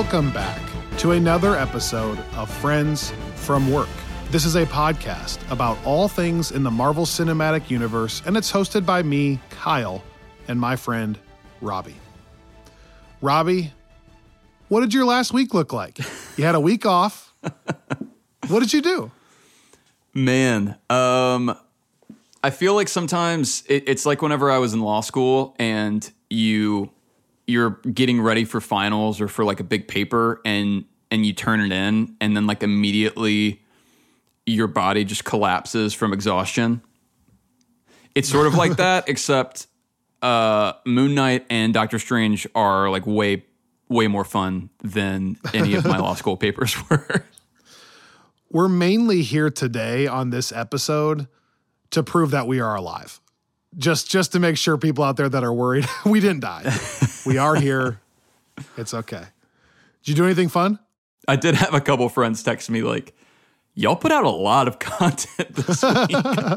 Welcome back to another episode of Friends from Work. This is a podcast about all things in the Marvel Cinematic Universe, and it's hosted by me, Kyle, and my friend, Robbie. Robbie, what did your last week look like? You had a week off. What did you do? Man, I feel like sometimes it's like whenever I was in law school and you're getting ready for finals or for like a big paper and you turn it in and then like immediately your body just collapses from exhaustion. It's sort of like that, except Moon Knight and Doctor Strange are like way more fun than any of my law school papers were. We're mainly here today on this episode to prove that we are alive. Just to make sure people out there that are worried, we didn't die. We are here. It's okay. Did you do anything fun? I did have a couple friends text me like, y'all put out a lot of content this week.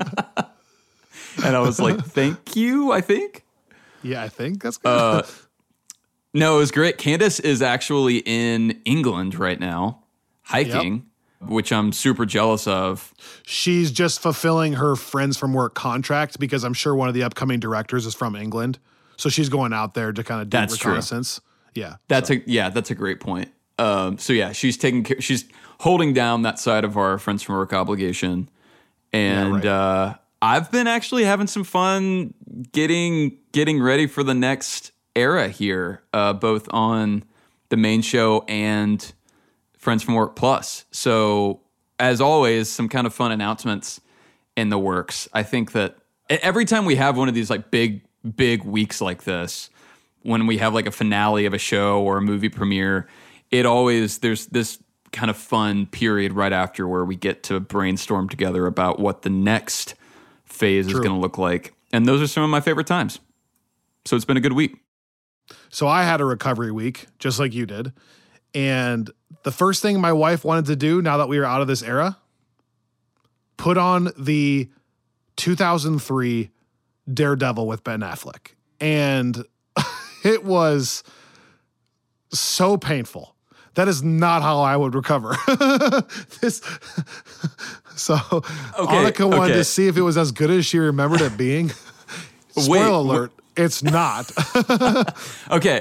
And I was like, thank you, I think. Yeah, I think that's good. No, it was great. Candace is actually in England right now, hiking, which I'm super jealous of. She's just fulfilling her Friends from Work contract because I'm sure one of the upcoming directors is from England. So she's going out there to kind of do reconnaissance. True. Yeah. That's a great point. So yeah, she's holding down that side of our Friends from Work obligation. And I've been actually having some fun getting ready for the next era here, both on the main show and Friends from Work Plus. So as always, some kind of fun announcements in the works. I think that every time we have one of these like big weeks like this, when we have like a finale of a show or a movie premiere, there's this kind of fun period right after where we get to brainstorm together about what the next phase is going to look like. And those are some of my favorite times. So it's been a good week. So I had a recovery week, just like you did. And the first thing my wife wanted to do now that we were out of this era, put on the 2003 Daredevil with Ben Affleck. And it was so painful. That is not how I would recover. Annika wanted to see if it was as good as she remembered it being. Spoiler alert, it's not. Okay,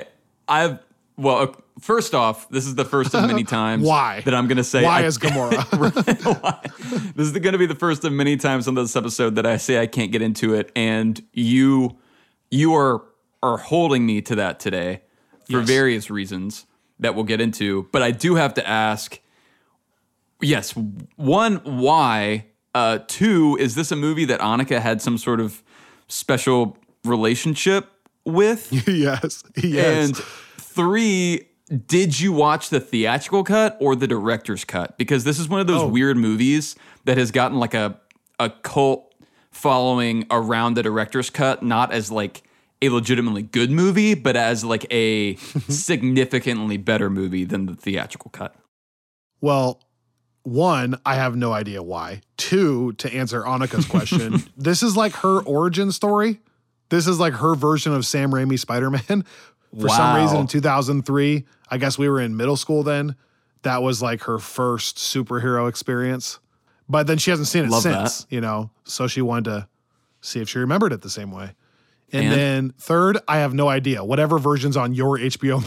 first off, this is the first of many times that I'm going to say... Why is Gamora? This is going to be the first of many times on this episode that I say I can't get into it, and you are holding me to that today for various reasons that we'll get into. But I do have to ask, yes, one, why? Two, is this a movie that Annika had some sort of special relationship with? Yes. And three, did you watch the theatrical cut or the director's cut? Because this is one of those weird movies that has gotten like a cult following around the director's cut, not as like a legitimately good movie, but as like a significantly better movie than the theatrical cut. Well, one, I have no idea why. Two, to answer Annika's question, this is like her origin story. This is like her version of Sam Raimi's Spider-Man. For some reason in 2003, I guess we were in middle school then, that was like her first superhero experience. But then she hasn't seen it since, so she wanted to see if she remembered it the same way. And then third, I have no idea. Whatever version's on your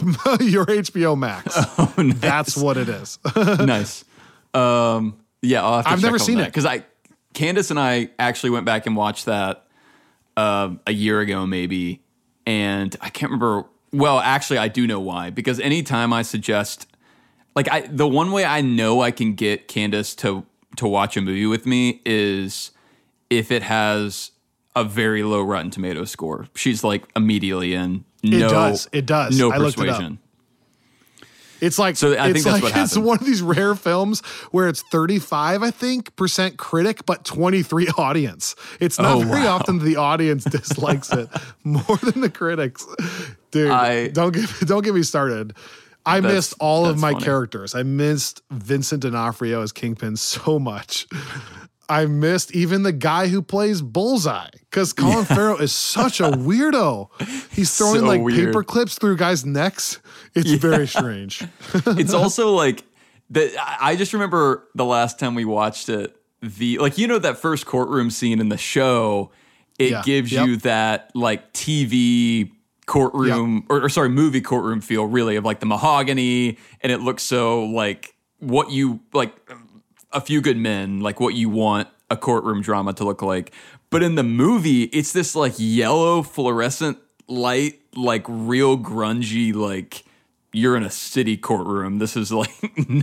HBO Max. Oh, nice. That's what it is. Nice. I'll have to I've never seen it. Because Candace and I actually went back and watched that a year ago maybe. And I can't remember. Well, actually, I do know why. Because anytime I suggest, the one way I know I can get Candace to watch a movie with me is if it has a very low Rotten Tomatoes score. She's like immediately in. It does. No I persuasion. It's like, so I think that's what happened. It's one of these rare films where it's 35, I think, % critic, but 23 audience. It's not very often the audience dislikes it more than the critics. Dude, don't get me started. I missed all of my characters. I missed Vincent D'Onofrio as Kingpin so much. I missed even the guy who plays Bullseye because Colin Farrell is such a weirdo. He's throwing So like weird. paper clips through guys' necks. It's very strange. It's also like that. I just remember the last time we watched it, that first courtroom scene in the show, it gives you that like TV courtroom or sorry, movie courtroom feel really of like the mahogany, and it looks so like what you like A Few Good Men, like what you want a courtroom drama to look like. But in the movie, it's this like yellow fluorescent light, like real grungy, like you're in a city courtroom. This is like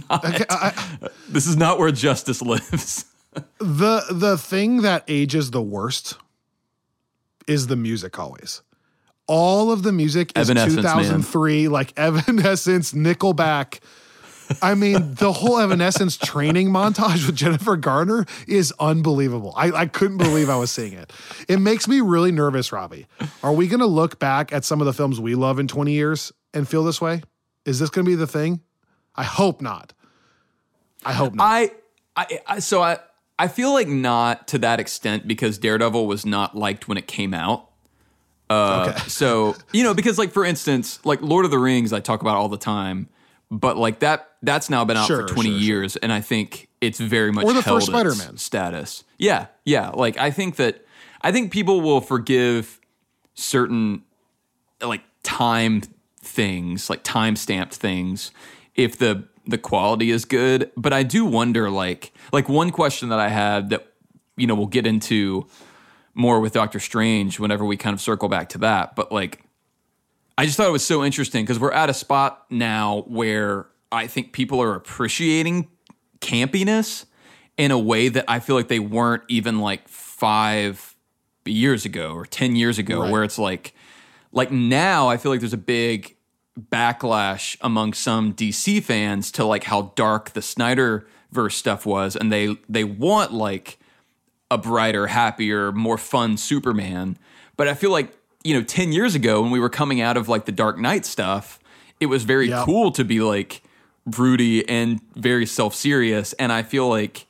this is not where justice lives. The thing that ages the worst is the music always. All of the music is Evanescence, 2003, man. Like Evanescence, Nickelback. I mean, the whole Evanescence training montage with Jennifer Garner is unbelievable. I couldn't believe I was seeing it. It makes me really nervous, Robbie. Are we going to look back at some of the films we love in 20 years and feel this way? Is this going to be the thing? I hope not. I hope not. I feel like not to that extent because Daredevil was not liked when it came out. Okay. So, because like, for instance, like Lord of the Rings, I talk about all the time, but like that's now been out for 20 years. And I think it's very much or the held first Spider-Man status. Yeah. Yeah. Like, I think people will forgive certain like time things, like time-stamped things, if the quality is good. But I do wonder, like one question that I had that, we'll get into more with Doctor Strange whenever we kind of circle back to that. But like, I just thought it was so interesting because we're at a spot now where I think people are appreciating campiness in a way that I feel like they weren't even like 5 years ago or 10 years ago, right. Where it's like now I feel like there's a big backlash among some DC fans to like how dark the Snyderverse stuff was. And they want like a brighter, happier, more fun Superman. But I feel like, 10 years ago when we were coming out of like the Dark Knight stuff, it was very cool to be like broody and very self-serious. And I feel like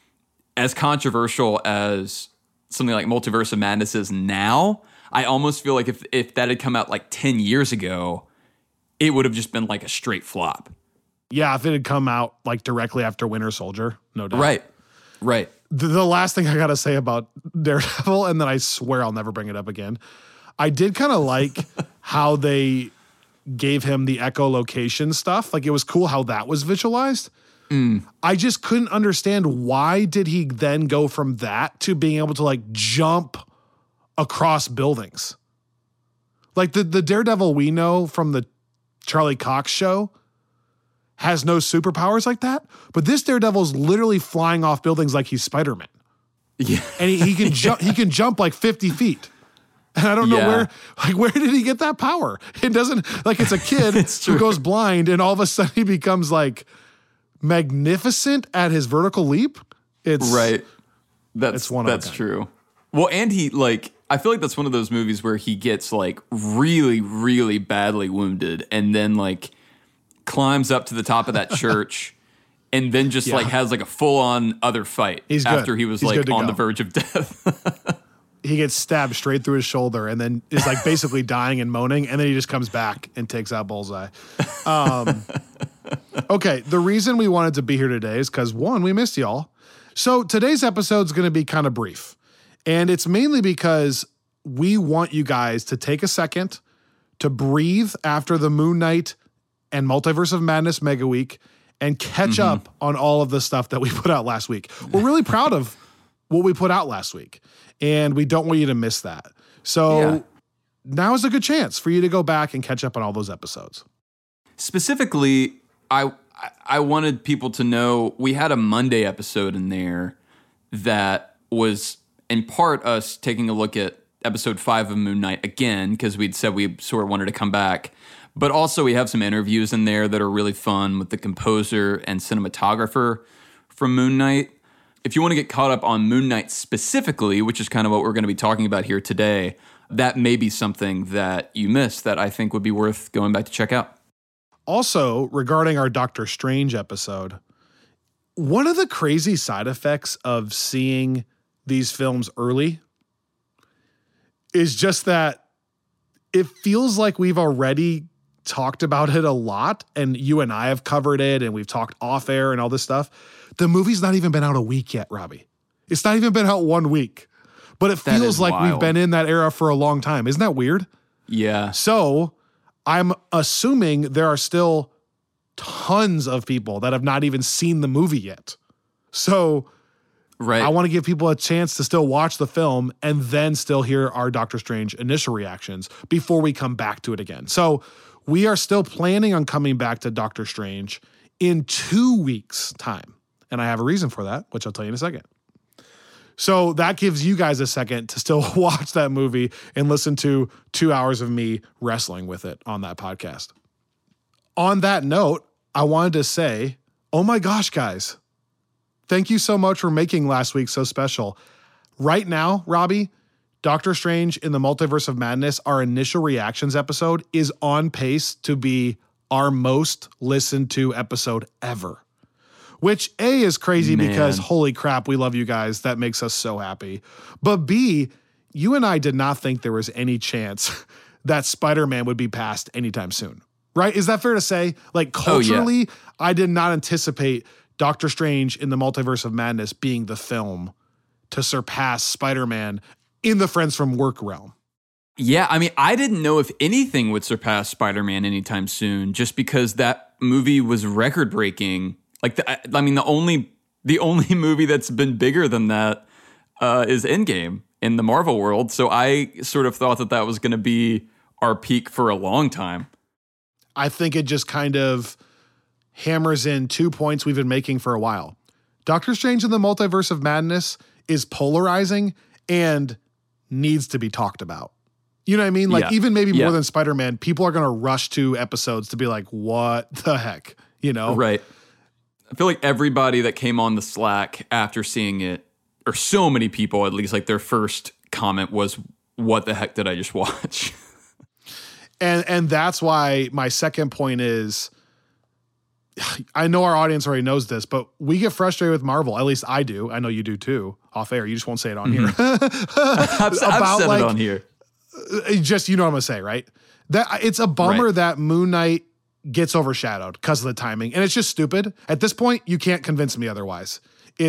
as controversial as something like Multiverse of Madness is now, I almost feel like if that had come out like 10 years ago, it would have just been like a straight flop. Yeah, if it had come out like directly after Winter Soldier, no doubt. Right. The last thing I got to say about Daredevil, and then I swear I'll never bring it up again. I did kind of like how they gave him the echolocation stuff. Like it was cool how that was visualized. I just couldn't understand why did he then go from that to being able to like jump across buildings. Like the Daredevil we know from the Charlie Cox show has no superpowers like that, but this Daredevil's literally flying off buildings like he's Spider-Man. Yeah. And he can jump. He can jump like 50 feet. And I don't know where did he get that power? It doesn't, like it's a kid who goes blind and all of a sudden he becomes like magnificent at his vertical leap. It's right. That's true. Well, and he like, I feel like that's one of those movies where he gets like really, really badly wounded and then like climbs up to the top of that church and then just like has like a full on other fight after he was like on the verge of death. He gets stabbed straight through his shoulder and then is like basically dying and moaning. And then he just comes back and takes out Bullseye. Okay. The reason we wanted to be here today is because one, we missed y'all. So today's episode is going to be kind of brief. And it's mainly because we want you guys to take a second to breathe after the Moon Knight and Multiverse of Madness Mega Week and catch up on all of the stuff that we put out last week. We're really proud of what we put out last week. And we don't want you to miss that. So now is a good chance for you to go back and catch up on all those episodes. Specifically, I wanted people to know we had a Monday episode in there that was in part us taking a look at episode 5 of Moon Knight again, because we'd said we sort of wanted to come back. But also we have some interviews in there that are really fun with the composer and cinematographer from Moon Knight. If you want to get caught up on Moon Knight specifically, which is kind of what we're going to be talking about here today, that may be something that you missed that I think would be worth going back to check out. Also, regarding our Doctor Strange episode, One of the crazy side effects of seeing these films early is just that it feels like we've already talked about it a lot, and you and I have covered it, and we've talked off air and all this stuff. The movie's not even been out a week yet, Robbie. It's not even been out 1 week, but it feels like we've been in that era for a long time. Isn't that weird? Yeah. So I'm assuming there are still tons of people that have not even seen the movie yet. So right. I want to give people a chance to still watch the film and then still hear our Doctor Strange initial reactions before we come back to it again. So we are still planning on coming back to Doctor Strange in 2 weeks' time. And I have a reason for that, which I'll tell you in a second. So that gives you guys a second to still watch that movie and listen to 2 hours of me wrestling with it on that podcast. On that note, I wanted to say, oh my gosh, guys, thank you so much for making last week so special. Right now, Robbie, Doctor Strange in the Multiverse of Madness, our initial reactions episode, is on pace to be our most listened to episode ever. Which A, is crazy because holy crap, we love you guys. That makes us so happy. But B, you and I did not think there was any chance that Spider-Man would be passed anytime soon. Right? Is that fair to say? Like culturally, I did not anticipate Doctor Strange in the Multiverse of Madness being the film to surpass Spider-Man in the Friends from Work realm. Yeah, I mean, I didn't know if anything would surpass Spider-Man anytime soon, just because that movie was record-breaking. Like, the only movie that's been bigger than that is Endgame in the Marvel world. So I sort of thought that was going to be our peak for a long time. I think it just kind of hammers in 2 points we've been making for a while. Doctor Strange in the Multiverse of Madness is polarizing and needs to be talked about. You know what I mean? Like even maybe more than Spider-Man, people are going to rush to episodes to be like, what the heck? You know? Right. I feel like everybody that came on the Slack after seeing it, or so many people at least, like their first comment was, what the heck did I just watch? And that's why my second point is, I know our audience already knows this, but we get frustrated with Marvel. At least I do. I know you do too. Off air. You just won't say it on here. I've said it on here. Just, you know what I'm going to say, right? That it's a bummer that Moon Knight gets overshadowed because of the timing. And it's just stupid. At this point, you can't convince me otherwise.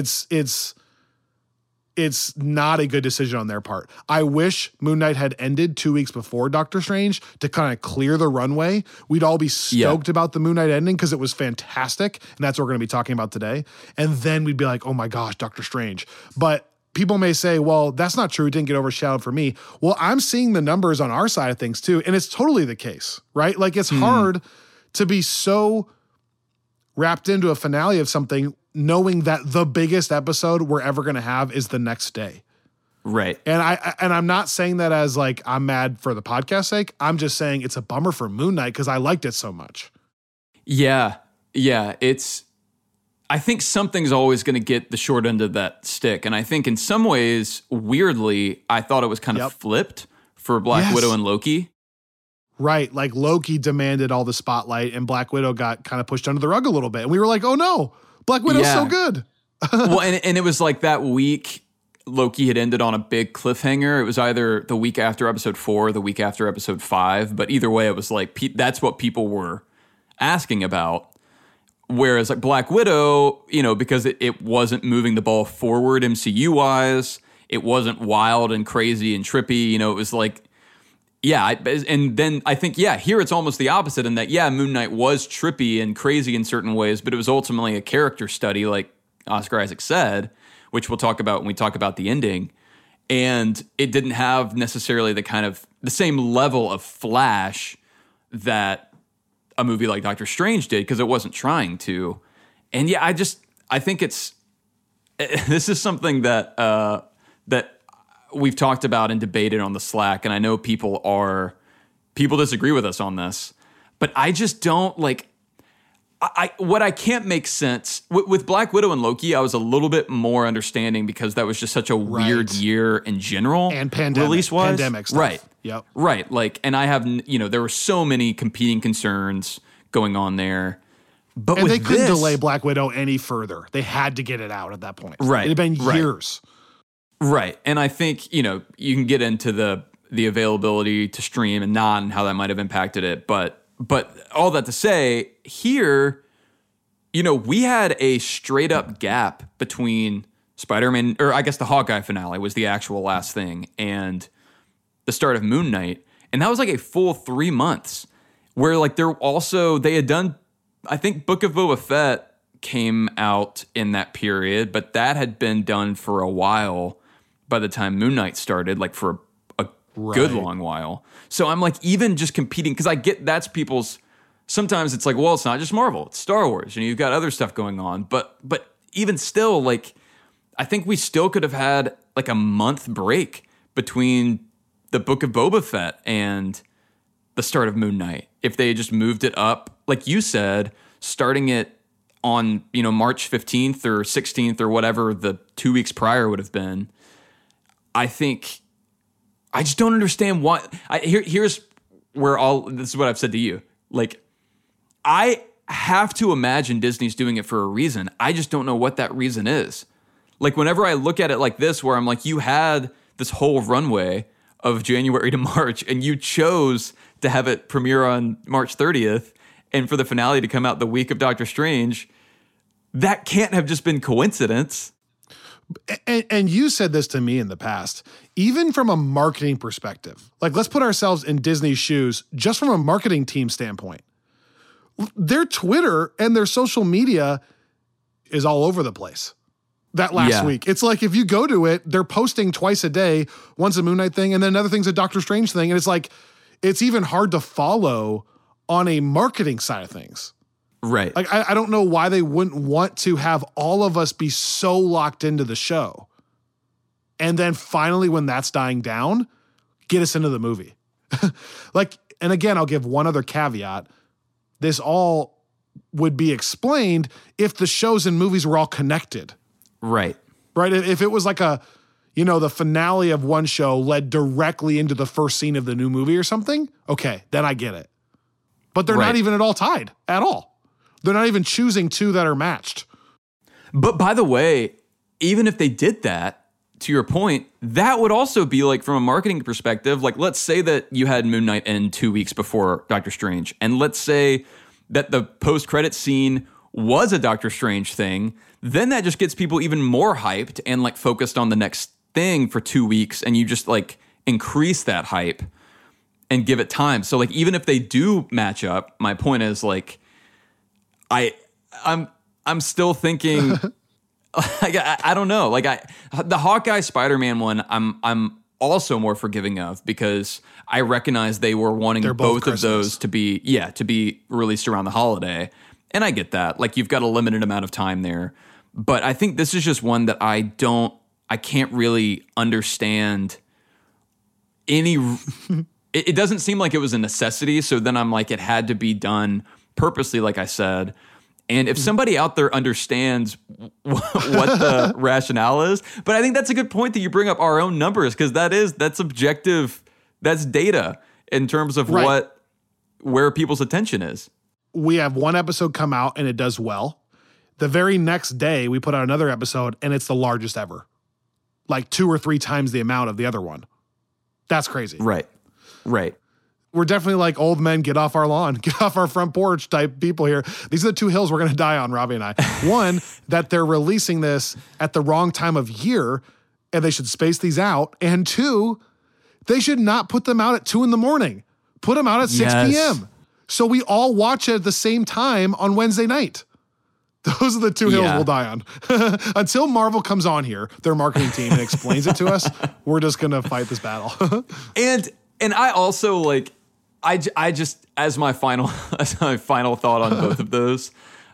It's not a good decision on their part. I wish Moon Knight had ended 2 weeks before Doctor Strange to kind of clear the runway. We'd all be stoked about the Moon Knight ending because it was fantastic. And that's what we're going to be talking about today. And then we'd be like, oh my gosh, Doctor Strange. But people may say, well, that's not true. It didn't get overshadowed for me. Well, I'm seeing the numbers on our side of things too. And it's totally the case, right? Like it's hard to be so wrapped into a finale of something knowing that the biggest episode we're ever going to have is the next day. Right. And I'm not saying that as like, I'm mad for the podcast sake. I'm just saying it's a bummer for Moon Knight because I liked it so much. Yeah. Yeah. I think something's always going to get the short end of that stick. And I think in some ways, weirdly, I thought it was kind of flipped for Black Widow and Loki. Right. Like Loki demanded all the spotlight and Black Widow got kind of pushed under the rug a little bit. And we were like, oh no, Black Widow's so good. Well, and it was like that week Loki had ended on a big cliffhanger. It was either the week after episode 4 or the week after episode 5. But either way, it was like, that's what people were asking about. Whereas like Black Widow, you know, because it wasn't moving the ball forward MCU-wise, it wasn't wild and crazy and trippy. You know, it was like, and then I think, here it's almost the opposite in that, Moon Knight was trippy and crazy in certain ways, but it was ultimately a character study, like Oscar Isaac said, which we'll talk about when we talk about the ending. And it didn't have necessarily the same level of flash that a movie like Doctor Strange did, because it wasn't trying to. And I think this is something that we've talked about and debated on the Slack, and I know people disagree with us on this, but I just don't what I can't make sense with Black Widow and Loki. I was a little bit more understanding because that was just such a weird year in general and pandemic stuff. Right. Yep. Right. Like, and I have, there were so many competing concerns going on there, But and with they couldn't this, delay Black Widow any further. They had to get it out at that point. Right, It had been right. years. Right. And I think, you can get into the availability to stream and not and how that might have impacted it. But all that to say, here, we had a straight up gap between Spider-Man, or I guess the Hawkeye finale was the actual last thing, and the start of Moon Knight. And that was like a full 3 months where like they had done, I think Book of Boba Fett came out in that period, but that had been done for a while by the time Moon Knight started, like for a good long while. So I'm like, even just competing, because I get that's people's, sometimes it's like, well, it's not just Marvel, it's Star Wars, and you've got other stuff going on. But even still, like, I think we still could have had like a month break between the Book of Boba Fett and the start of Moon Knight if they just moved it up, like you said, starting it on March 15th or 16th or whatever the 2 weeks prior would have been. I think I just don't understand why. Here's where this is what I've said to you. Like, I have to imagine Disney's doing it for a reason. I just don't know what that reason is. Like, whenever I look at it like this, where I'm like, you had this whole runway of January to March, and you chose to have it premiere on March 30th, and for the finale to come out the week of Doctor Strange, that can't have just been coincidence. And you said this to me in the past, even from a marketing perspective. Like, let's put ourselves in Disney's shoes just from a marketing team standpoint. Their Twitter and their social media is all over the place. That last week. It's like, if you go to it, they're posting twice a day, once a Moon Knight thing, and then another thing's a Doctor Strange thing. And it's like, it's even hard to follow on a marketing side of things. Right. Like, I don't know why they wouldn't want to have all of us be so locked into the show. And then finally, when that's dying down, get us into the movie. Like, and again, I'll give one other caveat. This all would be explained if the shows and movies were all connected. Right. Right. If it was like the finale of one show led directly into the first scene of the new movie or something, okay, then I get it. But they're not even at all tied at all. They're not even choosing two that are matched. But by the way, even if they did that, to your point, that would also be like, from a marketing perspective, like, let's say that you had Moon Knight end 2 weeks before Doctor Strange, and let's say that the post-credit scene was a Doctor Strange thing, then that just gets people even more hyped and like focused on the next thing for 2 weeks, and you just like increase that hype and give it time. So like, even if they do match up, my point is like, I'm still thinking, like, I don't know. Like, the Hawkeye Spider-Man one, I'm also more forgiving of, because I recognize they were wanting both of those to be released around the holiday. And I get that. Like, you've got a limited amount of time there. But I think this is just one that I can't really understand any. It doesn't seem like it was a necessity. So then I'm like, it had to be done purposely, like I said. And if somebody out there understands what the rationale is, but I think that's a good point that you bring up our own numbers, because that's objective, that's data in terms of where people's attention is. We have one episode come out and it does well. The very next day we put out another episode and it's the largest ever. Like 2 or 3 times the amount of the other one. That's crazy. Right. We're definitely like old men, get off our lawn, get off our front porch type people here. These are the 2 hills we're going to die on, Robbie and I. One, that they're releasing this at the wrong time of year and they should space these out. And 2, they should not put them out at 2 a.m. Put them out at 6 p.m. So we all watch it at the same time on Wednesday night. Those are the 2 hills we'll die on. Until Marvel comes on here, their marketing team, and explains it to us, we're just going to fight this battle. And I also like, I just, as my final thought on both of those,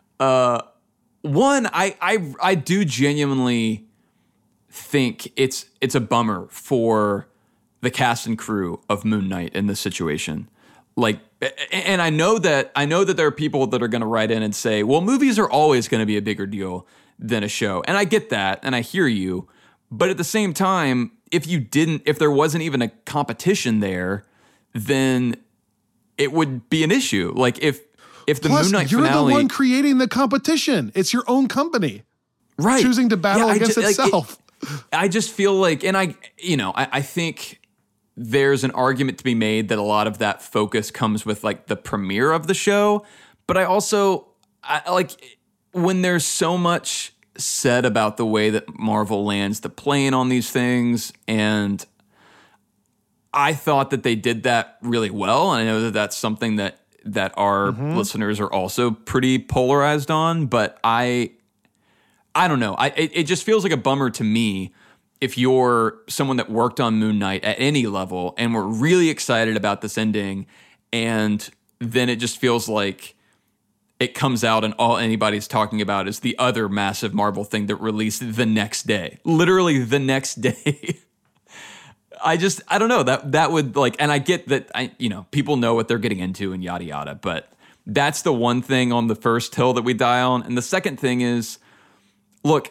one, I do genuinely think it's a bummer for the cast and crew of Moon Knight in this situation. Like, and I know that there are people that are going to write in and say, well, movies are always going to be a bigger deal than a show. And I get that, and I hear you. But at the same time, if there wasn't even a competition there, then it would be an issue. Like, if if the Plus, Moon Knight you're finale, the one creating the competition. It's your own company. right? Choosing to battle against itself. I just feel like, and I think there's an argument to be made that a lot of that focus comes with like the premiere of the show. But I like when there's so much said about the way that Marvel lands the plane on these things. And I thought that they did that really well. And I know that that's something that our listeners are also pretty polarized on, but I don't know. It just feels like a bummer to me if you're someone that worked on Moon Knight at any level and we're really excited about this ending, and then it just feels like it comes out and all anybody's talking about is the other massive Marvel thing that released the next day. Literally the next day. I don't know. That would like, and I get that people know what they're getting into and yada yada, but that's the one thing on the first hill that we die on. And the second thing is, look,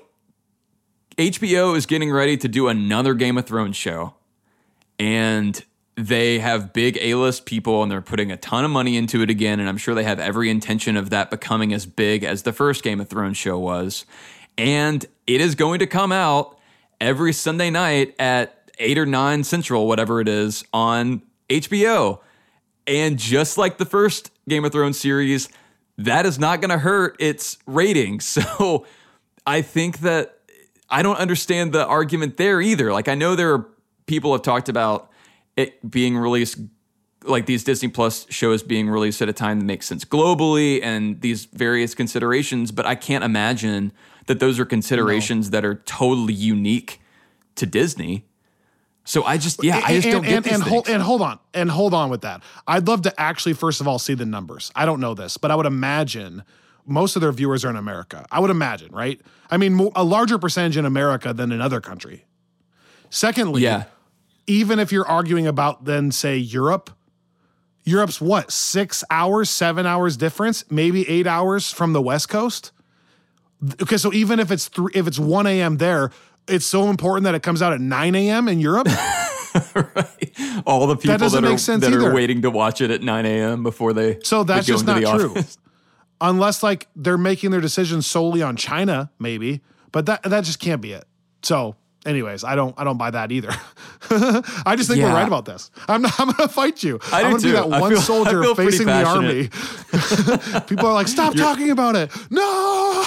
HBO is getting ready to do another Game of Thrones show, and they have big A-list people, and they're putting a ton of money into it again, and I'm sure they have every intention of that becoming as big as the first Game of Thrones show was. And it is going to come out every Sunday night at 8 or 9 Central, whatever it is, on HBO. And just like the first Game of Thrones series, that is not going to hurt its ratings. So I think that I don't understand the argument there either. Like, I know there are people have talked about it being released, like these Disney Plus shows being released at a time that makes sense globally and these various considerations, but I can't imagine that those are considerations that are totally unique to Disney. So I just don't get these things. Hold on with that. I'd love to actually, first of all, see the numbers. I don't know this, but I would imagine most of their viewers are in America. I would imagine, right? I mean, a larger percentage in America than another country. Secondly, even if you're arguing about then, say, Europe's what, 6 hours, 7 hours difference, maybe 8 hours from the West Coast? Okay, so even if it's 1 a.m. there, it's so important that it comes out at 9 a.m. in Europe? Right. All the people that are waiting to watch it at 9 a.m. before they So that's just not true. Office. Unless like they're making their decisions solely on China, maybe. But that just can't be it. So anyways, I don't buy that either. I just think we're right about this. I'm gonna fight you. I'm gonna be that one soldier facing the army. People are like, stop talking about it. No,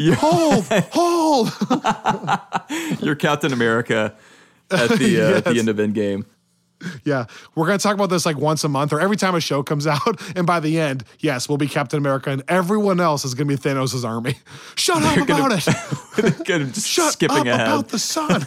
hold. You're Captain America at the end of Endgame. Yeah, we're going to talk about this like once a month or every time a show comes out. And by the end, yes, we'll be Captain America and everyone else is going to be Thanos' army. Shut up about it. Shut skipping up ahead. about the sun.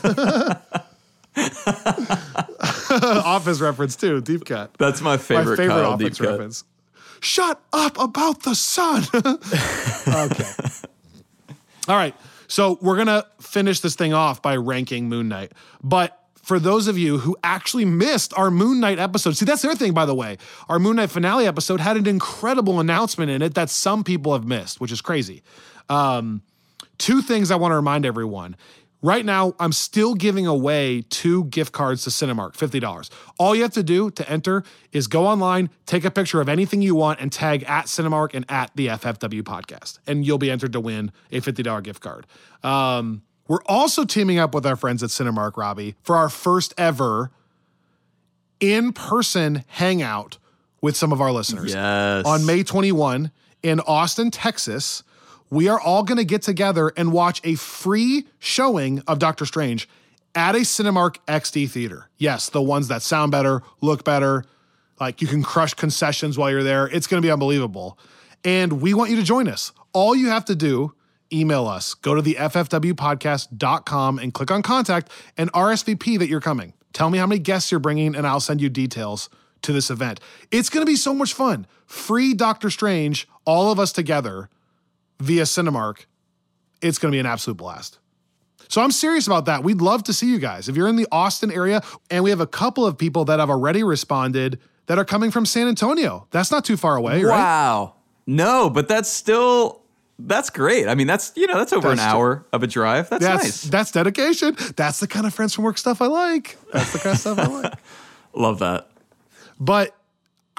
Office reference too, deep cut. That's my favorite Kyle Office deep reference. Shut up about the sun. Okay. All right. So we're going to finish this thing off by ranking Moon Knight. But for those of you who actually missed our Moon Knight episode, see, that's their thing, by the way. Our Moon Knight finale episode had an incredible announcement in it that some people have missed, which is crazy. 2 things I want to remind everyone. Right now, I'm still giving away 2 gift cards to Cinemark, $50. All you have to do to enter is go online, take a picture of anything you want, and tag at Cinemark and at the FFW podcast. And you'll be entered to win a $50 gift card. We're also teaming up with our friends at Cinemark, Robbie, for our first ever in-person hangout with some of our listeners. Yes. On May 21 in Austin, Texas, we are all going to get together and watch a free showing of Doctor Strange at a Cinemark XD theater. Yes, the ones that sound better, look better, like you can crush concessions while you're there. It's going to be unbelievable. And we want you to join us. All you have to do, email us, go to the ffwpodcast.com and click on contact and RSVP that you're coming. Tell me how many guests you're bringing and I'll send you details to this event. It's going to be so much fun. Free Doctor Strange, all of us together via Cinemark. It's going to be an absolute blast. So I'm serious about that. We'd love to see you guys. If you're in the Austin area, and we have a couple of people that have already responded that are coming from San Antonio. That's not too far away, right? Wow. No, but that's great. I mean, that's over an hour of a drive. That's nice. That's dedication. That's the kind of friends from work stuff I like. That's the kind of stuff I like. Love that. But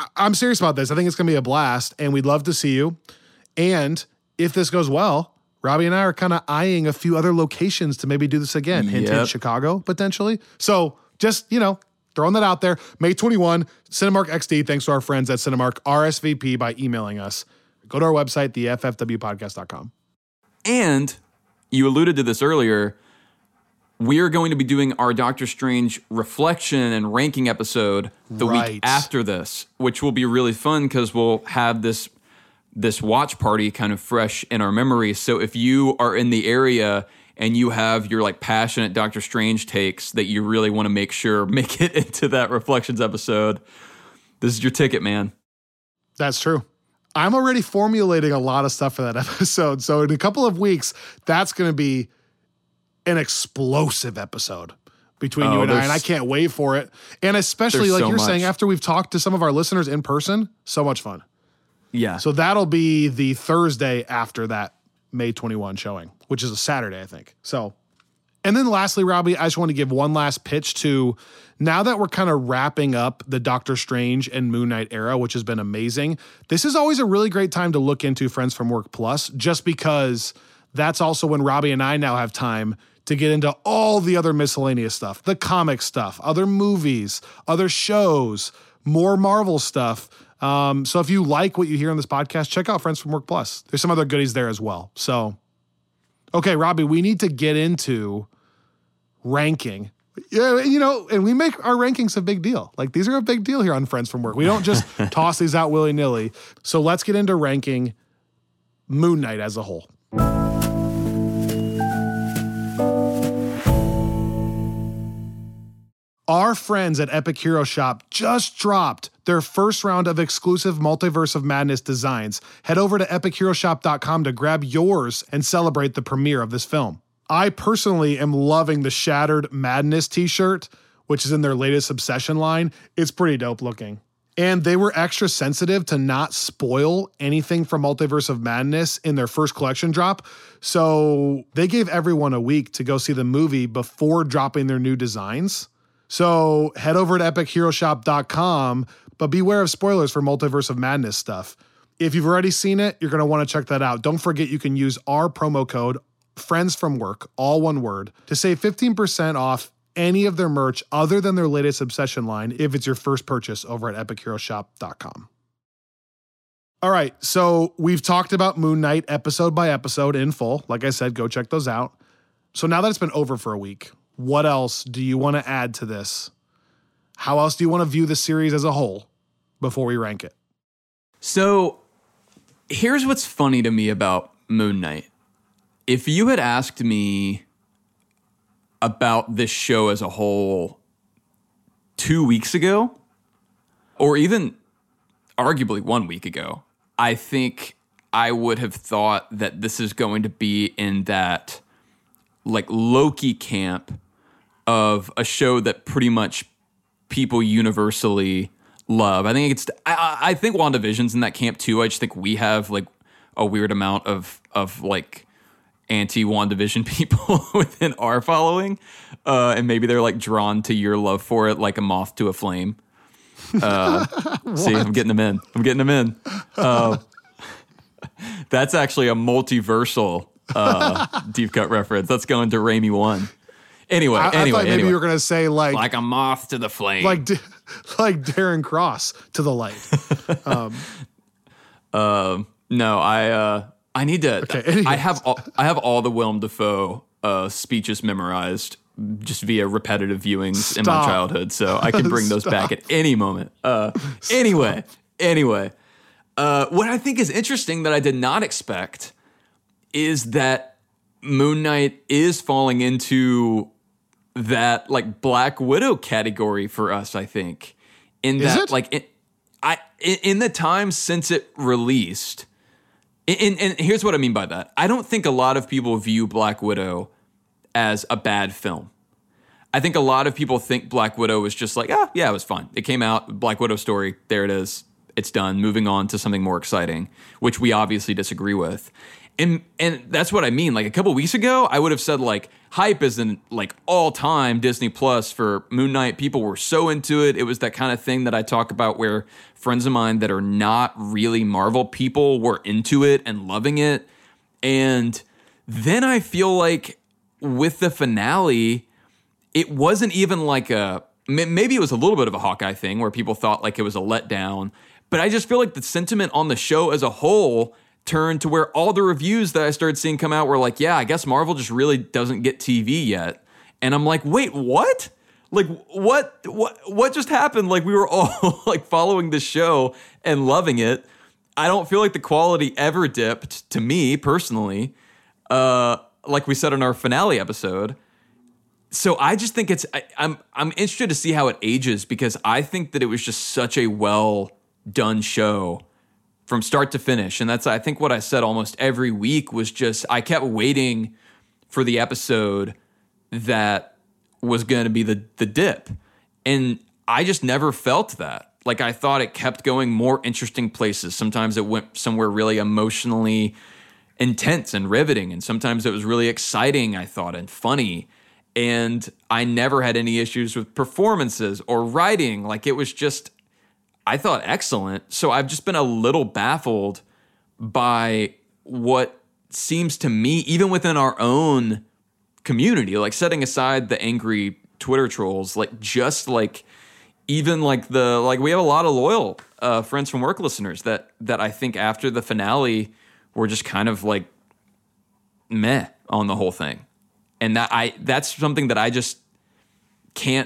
I'm serious about this. I think it's going to be a blast, and we'd love to see you. And if this goes well, Robbie and I are kind of eyeing a few other locations to maybe do this again. Hint, hint, Chicago, potentially. So just, throwing that out there. May 21, Cinemark XD. Thanks to our friends at Cinemark. RSVP by emailing us. Go to our website, theffwpodcast.com. And you alluded to this earlier. We are going to be doing our Doctor Strange reflection and ranking episode the week after this, which will be really fun because we'll have this watch party kind of fresh in our memory. So if you are in the area and you have your like passionate Doctor Strange takes that you really want to make sure make it into that reflections episode, this is your ticket, man. That's true. I'm already formulating a lot of stuff for that episode. So in a couple of weeks, that's going to be an explosive episode between you and I can't wait for it. And especially like you're saying, after we've talked to some of our listeners in person, so much fun. Yeah. So that'll be the Thursday after that May 21 showing, which is a Saturday, I think. So, and then lastly, Robbie, I just want to give one last pitch to, now that we're kind of wrapping up the Doctor Strange and Moon Knight era, which has been amazing, this is always a really great time to look into Friends from Work Plus, just because that's also when Robbie and I now have time to get into all the other miscellaneous stuff, the comic stuff, other movies, other shows, more Marvel stuff. So if you like what you hear on this podcast, check out Friends from Work Plus. There's some other goodies there as well. So, okay, Robbie, we need to get into ranking. Yeah, and we make our rankings a big deal. Like, these are a big deal here on Friends from Work. We don't just toss these out willy-nilly. So let's get into ranking Moon Knight as a whole. Our friends at Epic Hero Shop just dropped their first round of exclusive Multiverse of Madness designs. Head over to epicheroshop.com to grab yours and celebrate the premiere of this film. I personally am loving the Shattered Madness t-shirt, which is in their latest Obsession line. It's pretty dope looking. And they were extra sensitive to not spoil anything from Multiverse of Madness in their first collection drop. So they gave everyone a week to go see the movie before dropping their new designs. So head over to epicheroshop.com, but beware of spoilers for Multiverse of Madness stuff. If you've already seen it, you're going to want to check that out. Don't forget you can use our promo code, Friends from Work, all one word, to save 15% off any of their merch other than their latest Obsession line if it's your first purchase over at epicheroshop.com. All right, so we've talked about Moon Knight episode by episode in full. Like I said, go check those out. So now that it's been over for a week, what else do you want to add to this? How else do you want to view the series as a whole before we rank it? So here's what's funny to me about Moon Knight. If you had asked me about this show as a whole 2 weeks ago, or even arguably 1 week ago, I think I would have thought that this is going to be in that like Loki camp of a show that pretty much people universally love. I think I think WandaVision's in that camp too. I just think we have like a weird amount of like anti-WandaVision people within our following. And maybe they're like drawn to your love for it like a moth to a flame. See, I'm getting them in. That's actually a multiversal deep cut reference. That's going to Raimi 1. Anyway, I thought maybe you were going to say like a moth to the flame. Like Darren Cross to the light. No, I need to. Okay, I have all the Willem Dafoe speeches memorized just via repetitive viewings in my childhood, so I can bring those back at any moment. Anyway, what I think is interesting that I did not expect is that Moon Knight is falling into that like Black Widow category for us. I think in the time since it released. And here's what I mean by that. I don't think a lot of people view Black Widow as a bad film. I think a lot of people think Black Widow was just like, yeah, it was fun. It came out, Black Widow story, there it is. It's done. Moving on to something more exciting, which we obviously disagree with. And that's what I mean. Like a couple weeks ago, I would have said like hype isn't like all time Disney Plus for Moon Knight. People were so into it. It was that kind of thing that I talk about where friends of mine that are not really Marvel people were into it and loving it. And then I feel like with the finale, it wasn't even like maybe it was a little bit of a Hawkeye thing where people thought like it was a letdown. But I just feel like the sentiment on the show as a whole turned to where all the reviews that I started seeing come out were like, yeah, I guess Marvel just really doesn't get TV yet. And I'm like, wait, what? Like, what just happened? Like, we were all like following this show and loving it. I don't feel like the quality ever dipped to me personally, like we said in our finale episode. So I just think I'm interested to see how it ages because I think that it was just such a well done show from start to finish. And that's, I think, what I said almost every week was just, I kept waiting for the episode that was going to be the dip. And I just never felt that. Like, I thought it kept going more interesting places. Sometimes it went somewhere really emotionally intense and riveting. And sometimes it was really exciting, I thought, and funny. And I never had any issues with performances or writing. Like, it was just, I thought, excellent. So I've just been a little baffled by what seems to me, even within our own community, like setting aside the angry Twitter trolls, like just like even like we have a lot of loyal friends from work listeners that I think after the finale were just kind of like meh on the whole thing. And that's something that I just can't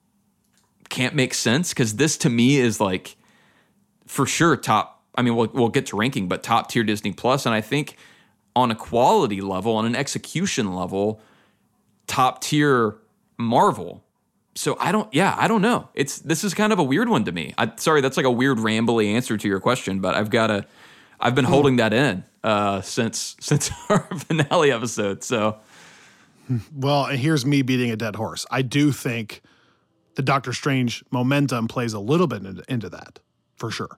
make sense, because this to me is like for sure top. I mean, we'll get to ranking, but top tier Disney Plus, and I think on a quality level, on an execution level, top tier Marvel. So I don't know. This is kind of a weird one to me. Sorry, that's like a weird rambly answer to your question, but I've been holding that in since our finale episode. So, well, and here's me beating a dead horse. I do think the Doctor Strange momentum plays a little bit into that, for sure.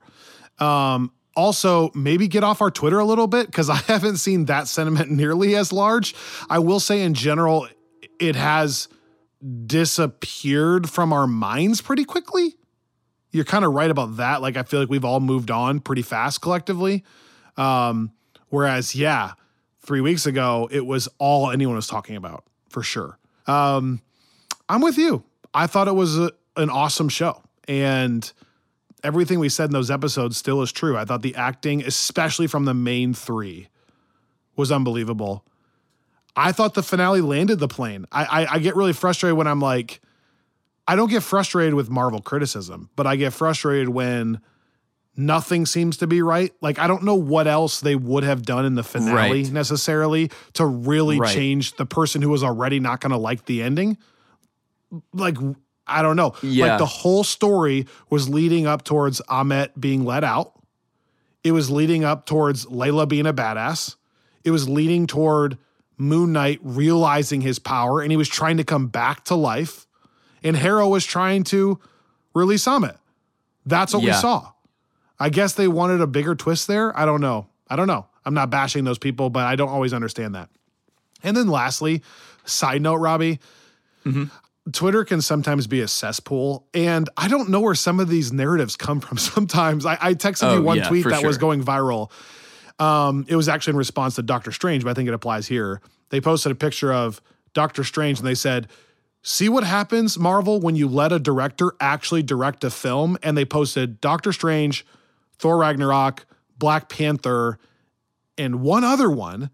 Also, maybe get off our Twitter a little bit, because I haven't seen that sentiment nearly as large. I will say in general, it has disappeared from our minds pretty quickly. You're kind of right about that. Like, I feel like we've all moved on pretty fast collectively. Whereas, 3 weeks ago, it was all anyone was talking about, for sure. I'm with you. I thought it was an awesome show, and everything we said in those episodes still is true. I thought the acting, especially from the main three, was unbelievable. I thought the finale landed the plane. I get really frustrated when I'm like, I don't get frustrated with Marvel criticism, but I get frustrated when nothing seems to be right. Like, I don't know what else they would have done in the finale necessarily to really change the person who was already not going to like the ending. Like, I don't know. Yeah. Like, the whole story was leading up towards Ahmet being let out. It was leading up towards Layla being a badass. It was leading toward Moon Knight realizing his power, and he was trying to come back to life. And Harrow was trying to release Ahmet. That's what we saw. I guess they wanted a bigger twist there. I don't know. I'm not bashing those people, but I don't always understand that. And then lastly, side note, Robbie, Twitter can sometimes be a cesspool, and I don't know where some of these narratives come from sometimes. I texted you one tweet that was going viral. It was actually in response to Doctor Strange, but I think it applies here. They posted a picture of Doctor Strange, and they said, "See what happens, Marvel, when you let a director actually direct a film?" And they posted Doctor Strange, Thor Ragnarok, Black Panther, and one other one.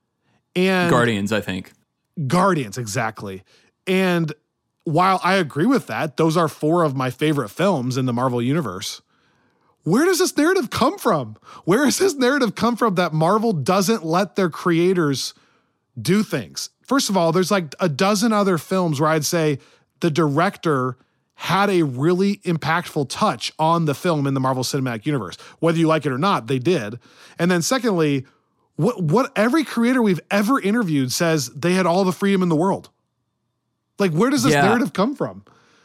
And Guardians, I think. Guardians, exactly. And while I agree with that, those are 4 of my favorite films in the Marvel Universe. Where does this narrative come from? Where does this narrative come from that Marvel doesn't let their creators do things? First of all, there's like a dozen other films where I'd say the director had a really impactful touch on the film in the Marvel Cinematic Universe. Whether you like it or not, they did. And then secondly, what every creator we've ever interviewed says they had all the freedom in the world. Like, where does this narrative come from?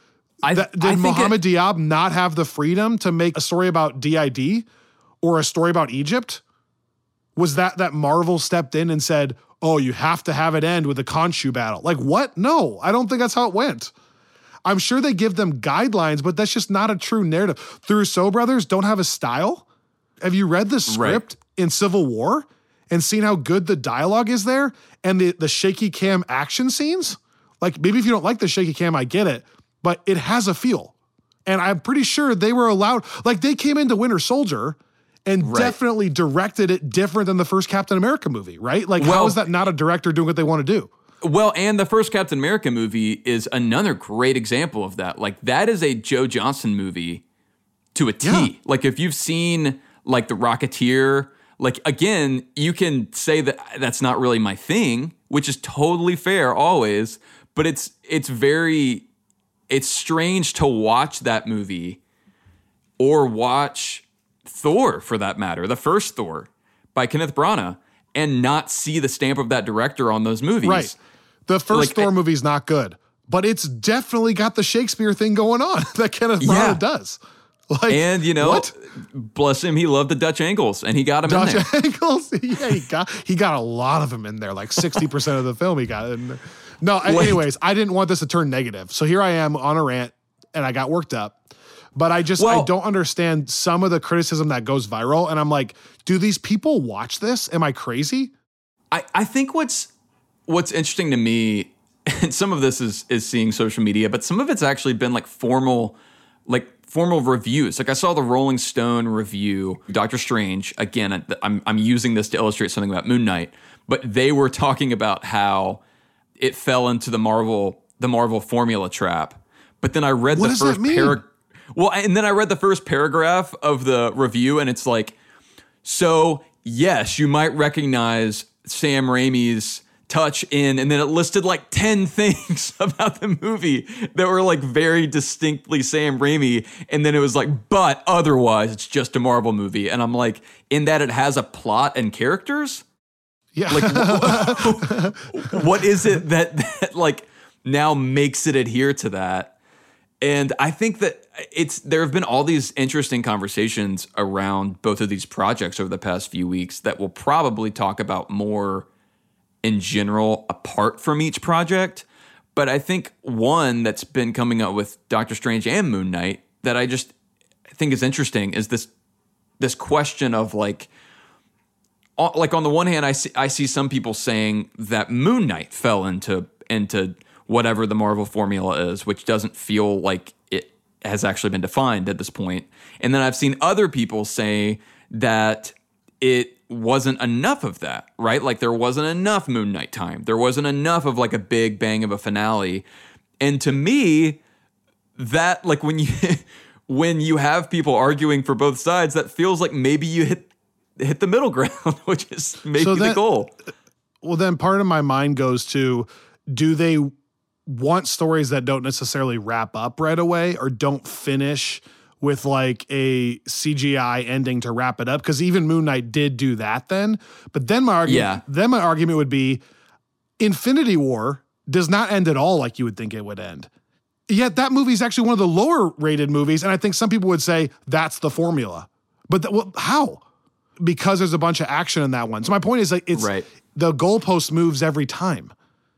Did Mohammed Diab not have the freedom to make a story about DID or a story about Egypt? was that Marvel stepped in and said, oh, you have to have it end with a Khonshu battle. Like, what? No, I don't think that's how it went. I'm sure they give them guidelines, but that's just not a true narrative. The Russo brothers don't have a style. Have you read the script in Civil War and seen how good the dialogue is there and the shaky cam action scenes? Like, maybe if you don't like the shaky cam, I get it, but it has a feel. And I'm pretty sure they were allowed, like, they came into Winter Soldier and definitely directed it different than the first Captain America movie, right? Like, how is that not a director doing what they want to do? Well, and the first Captain America movie is another great example of that. Like, that is a Joe Johnston movie to a T. Yeah. Like, if you've seen, like, The Rocketeer, like, again, you can say that that's not really my thing, which is totally fair always, but it's strange to watch that movie or watch Thor, for that matter, the first Thor by Kenneth Branagh, and not see the stamp of that director on those movies. Right. The first Thor movie's not good, but it's definitely got the Shakespeare thing going on that Kenneth Branagh does. Like, and, you know, bless him, he loved the Dutch angles, and he got them in there. Dutch angles? Yeah, he got a lot of them in there, like 60% of the film he got in there. No, anyways, I didn't want this to turn negative. So here I am on a rant, and I got worked up. But I don't understand some of the criticism that goes viral. And I'm like, do these people watch this? Am I crazy? I think what's interesting to me, and some of this is seeing social media, but some of it's actually been like formal reviews. Like, I saw the Rolling Stone review, Doctor Strange. Again, I'm using this to illustrate something about Moon Knight, but they were talking about how it fell into the Marvel formula trap. But then I read the first paragraph. Well, and then I read the first paragraph of the review, and it's like, so yes, you might recognize Sam Raimi's touch in, and then it listed like 10 things about the movie that were like very distinctly Sam Raimi, and then it was like, but otherwise it's just a Marvel movie. And I'm like, in that it has a plot and characters? Yeah. Like, what is it that like now makes it adhere to that? And I think that there have been all these interesting conversations around both of these projects over the past few weeks that we'll probably talk about more in general apart from each project. But I think one that's been coming up with Doctor Strange and Moon Knight that I think is interesting is this question of like on the one hand, I see some people saying that Moon Knight fell into whatever the Marvel formula is, which doesn't feel like it has actually been defined at this point. And then I've seen other people say that it wasn't enough of that, right? Like, there wasn't enough Moon Knight time. There wasn't enough of like a big bang of a finale. And to me, that, like, when you have people arguing for both sides, that feels like maybe you hit the middle ground, which is maybe the goal. Well, then part of my mind goes to, do they want stories that don't necessarily wrap up right away or don't finish with like a CGI ending to wrap it up? Because even Moon Knight did do that then. But then my argument would be, Infinity War does not end at all like you would think it would end. Yet that movie is actually one of the lower rated movies, and I think some people would say that's the formula. But how? Because there's a bunch of action in that one. So my point is, like, the goalpost moves every time.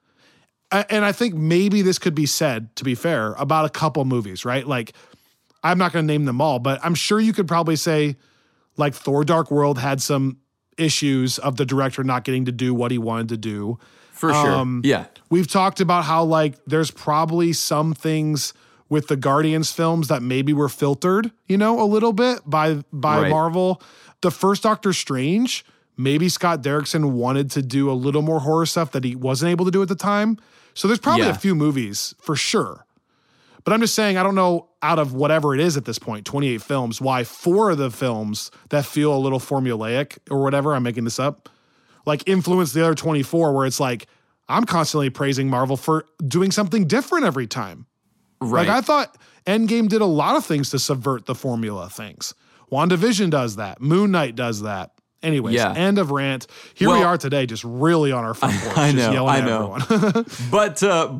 And I think maybe this could be said, to be fair, about a couple movies, right? Like, I'm not going to name them all, but I'm sure you could probably say, like, Thor: Dark World had some issues of the director not getting to do what he wanted to do. For sure. Yeah. We've talked about how, like, there's probably some things with the Guardians films that maybe were filtered, a little bit by Marvel. The first Doctor Strange, maybe Scott Derrickson wanted to do a little more horror stuff that he wasn't able to do at the time. So there's probably a few movies for sure. But I'm just saying, I don't know, out of whatever it is at this point, 28 films, why 4 of the films that feel a little formulaic or whatever, I'm making this up, like, influence the other 24, where it's like, I'm constantly praising Marvel for doing something different every time. Right. Like, I thought Endgame did a lot of things to subvert the formula things. WandaVision does that. Moon Knight does that. Anyways, end of rant. Here we are today, just really on our front porch, I just yelling at everyone. But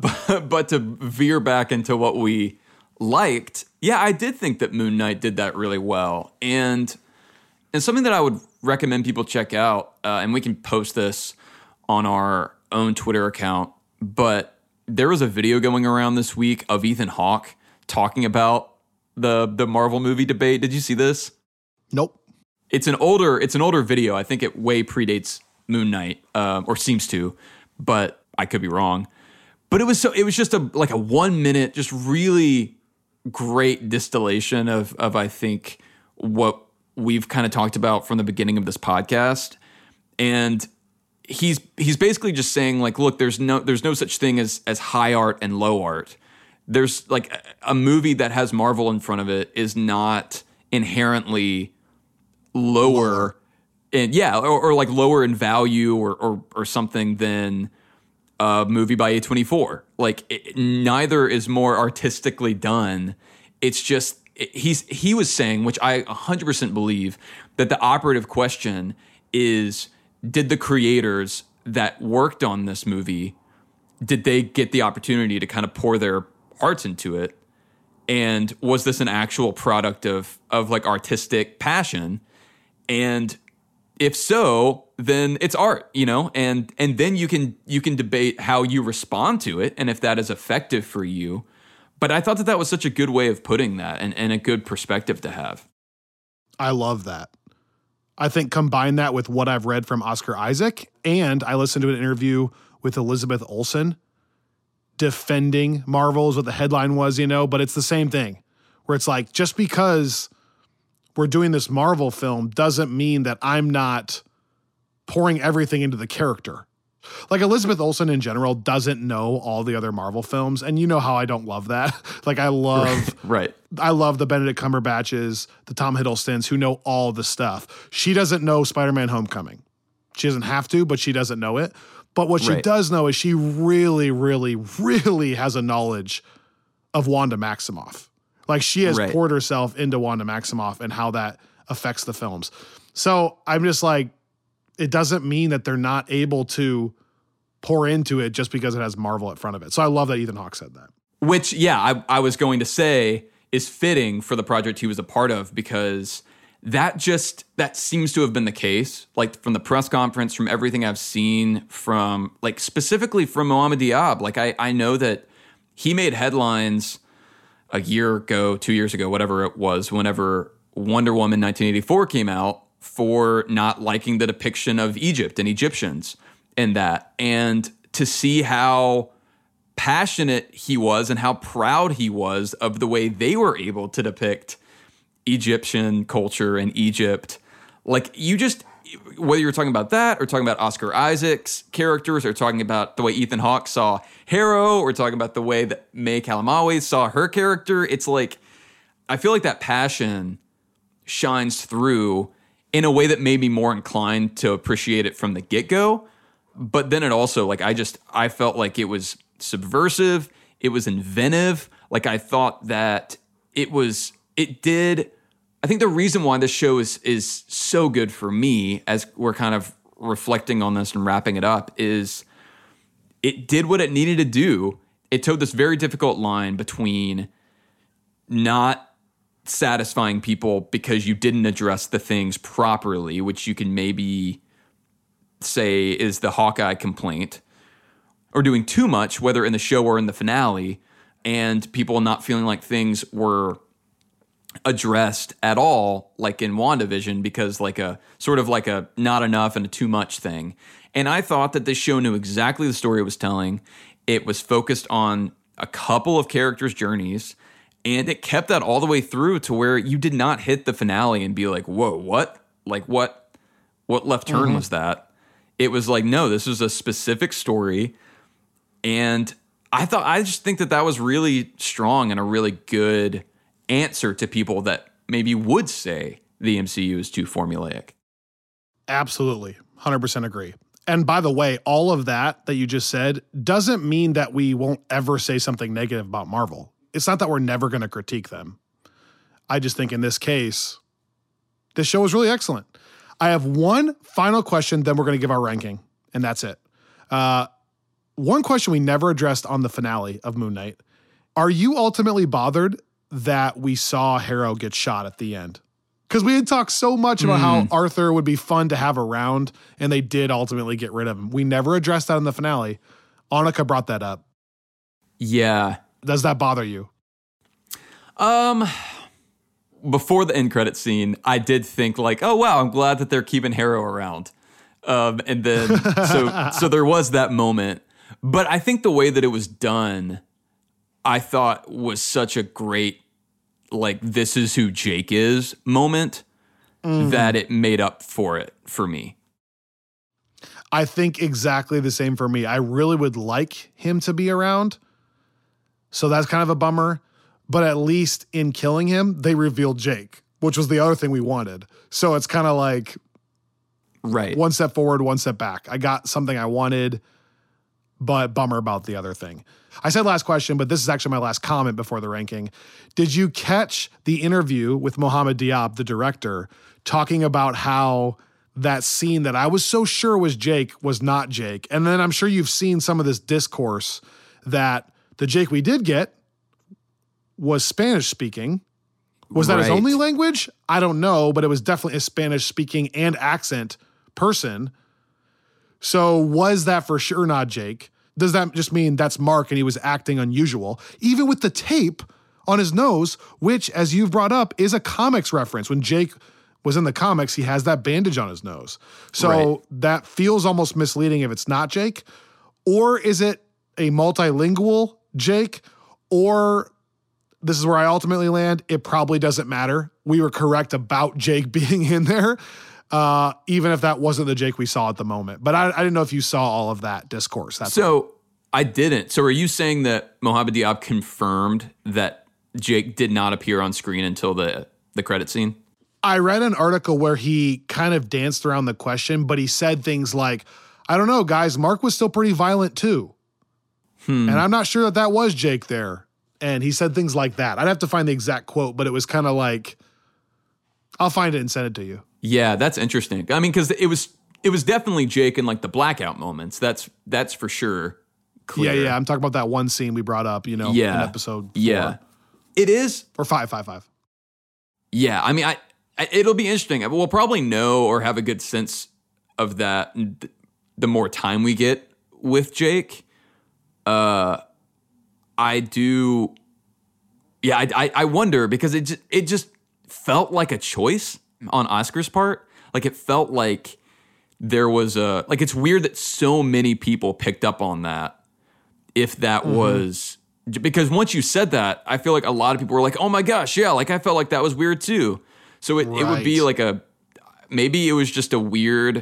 to veer back into what we liked, I did think that Moon Knight did that really well. And something that I would recommend people check out, and we can post this on our own Twitter account, but there was a video going around this week of Ethan Hawke talking about the Marvel movie debate. Did you see this? Nope. It's an older video. I think it way predates Moon Knight, or seems to, but I could be wrong. But it was just a 1 minute, just really great distillation of I think what we've kind of talked about from the beginning of this podcast. And he's basically just saying, like, look, there's no such thing as high art and low art. There's like a movie that has Marvel in front of it is not inherently lower in, or like lower in value or something than a movie by A24. Like, neither is more artistically done. It's just he was saying, which I 100% believe, that the operative question is, did the creators that worked on this movie, did they get the opportunity to kind of pour their hearts into it? And was this an actual product of like artistic passion? And if so, then it's art, you know, and then you can debate how you respond to it and if that is effective for you. But I thought that was such a good way of putting that and a good perspective to have. I love that. I think combine that with what I've read from Oscar Isaac, and I listened to an interview with Elizabeth Olsen defending Marvel is what the headline was, you know, but it's the same thing where it's like, just because we're doing this Marvel film doesn't mean that I'm not pouring everything into the character. Like, Elizabeth Olsen in general doesn't know all the other Marvel films, and you know how I don't love that. Like, I love right. I love the Benedict Cumberbatches, the Tom Hiddlestons, who know all the stuff. She doesn't know Spider-Man Homecoming. She doesn't have to, but she doesn't know it. But what she does know is she really, really, really has a knowledge of Wanda Maximoff. Like, she has poured herself into Wanda Maximoff and how that affects the films. So I'm just like, it doesn't mean that they're not able to pour into it just because it has Marvel at front of it. So I love that Ethan Hawke said that. Which, I was going to say is fitting for the project he was a part of, because that seems to have been the case. Like, from the press conference, from everything I've seen from, like, specifically from Mohamed Diab, like, I know that he made headlines a year ago, 2 years ago, whatever it was, whenever Wonder Woman 1984 came out, for not liking the depiction of Egypt and Egyptians in that. And to see how passionate he was and how proud he was of the way they were able to depict Egyptian culture and Egypt. Like, you just, whether you're talking about that or talking about Oscar Isaac's characters or talking about the way Ethan Hawke saw Harrow or talking about the way that May Calamawy saw her character, it's like, I feel like that passion shines through in a way that made me more inclined to appreciate it from the get-go. But then it also, like, I felt like it was subversive, it was inventive. Like, I thought that I think the reason why this show is so good for me, as we're kind of reflecting on this and wrapping it up, is it did what it needed to do. It towed this very difficult line between not satisfying people because you didn't address the things properly, which you can maybe say is the Hawkeye complaint, or doing too much, whether in the show or in the finale, and people not feeling like things were addressed at all, like in WandaVision, because like a sort of like a not enough and a too much thing. And I thought that this show knew exactly the story it was telling. It was focused on a couple of characters' journeys, and it kept that all the way through to where you did not hit the finale and be like, whoa, what? Like, what left turn was that? It was like, no, this was a specific story. And I just think that was really strong and a really good answer to people that maybe would say the MCU is too formulaic. Absolutely. 100% agree. And by the way, all of that you just said doesn't mean that we won't ever say something negative about Marvel. It's not that we're never going to critique them. I just think in this case, this show is really excellent. I have one final question, then we're going to give our ranking, and that's it. One question we never addressed on the finale of Moon Knight. Are you ultimately bothered that we saw Harrow get shot at the end? Because we had talked so much about how Arthur would be fun to have around, and they did ultimately get rid of him. We never addressed that in the finale. Annika brought that up. Yeah. Does that bother you? Before the end credit scene, I did think like, oh wow, I'm glad that they're keeping Harrow around. And then so there was that moment. But I think the way that it was done, I thought was such a great, like, this is who Jake is moment that it made up for it for me. I think exactly the same for me. I really would like him to be around. So that's kind of a bummer. But at least in killing him, they revealed Jake, which was the other thing we wanted. So it's kind of like one step forward, one step back. I got something I wanted, but bummer about the other thing. I said last question, but this is actually my last comment before the ranking. Did you catch the interview with Mohamed Diab, the director, talking about how that scene that I was so sure was Jake was not Jake? And then I'm sure you've seen some of this discourse that the Jake we did get was Spanish speaking. Was that his only language? I don't know, but it was definitely a Spanish speaking and accent person. So was that for sure not Jake? Does that just mean that's Mark and he was acting unusual? Even with the tape on his nose, which, as you've brought up, is a comics reference. When Jake was in the comics, he has that bandage on his nose. So that feels almost misleading if it's not Jake. Or is it a multilingual Jake? Or this is where I ultimately land. It probably doesn't matter. We were correct about Jake being in there, even if that wasn't the Jake we saw at the moment. But I didn't know if you saw all of that discourse. I didn't. So are you saying that Mohamed Diab confirmed that Jake did not appear on screen until the credit scene? I read an article where he kind of danced around the question, but he said things like, I don't know, guys, Mark was still pretty violent too. And I'm not sure that was Jake there. And he said things like that. I'd have to find the exact quote, but it was kind of like, I'll find it and send it to you. Yeah, that's interesting. I mean, because it was definitely Jake in like the blackout moments. That's for sure clear. Yeah. I'm talking about that one scene we brought up, in episode 4. Yeah. It is. Or 5. Yeah, I mean, it'll be interesting. We'll probably know or have a good sense of that the more time we get with Jake. I do. Yeah, I wonder because it just felt like a choice on Oscar's part. Like it felt like there was it's weird that so many people picked up on that. If that was because once you said that, I feel like a lot of people were like, "Oh my gosh, yeah!" Like I felt like that was weird too. So it would be like maybe it was just a weird.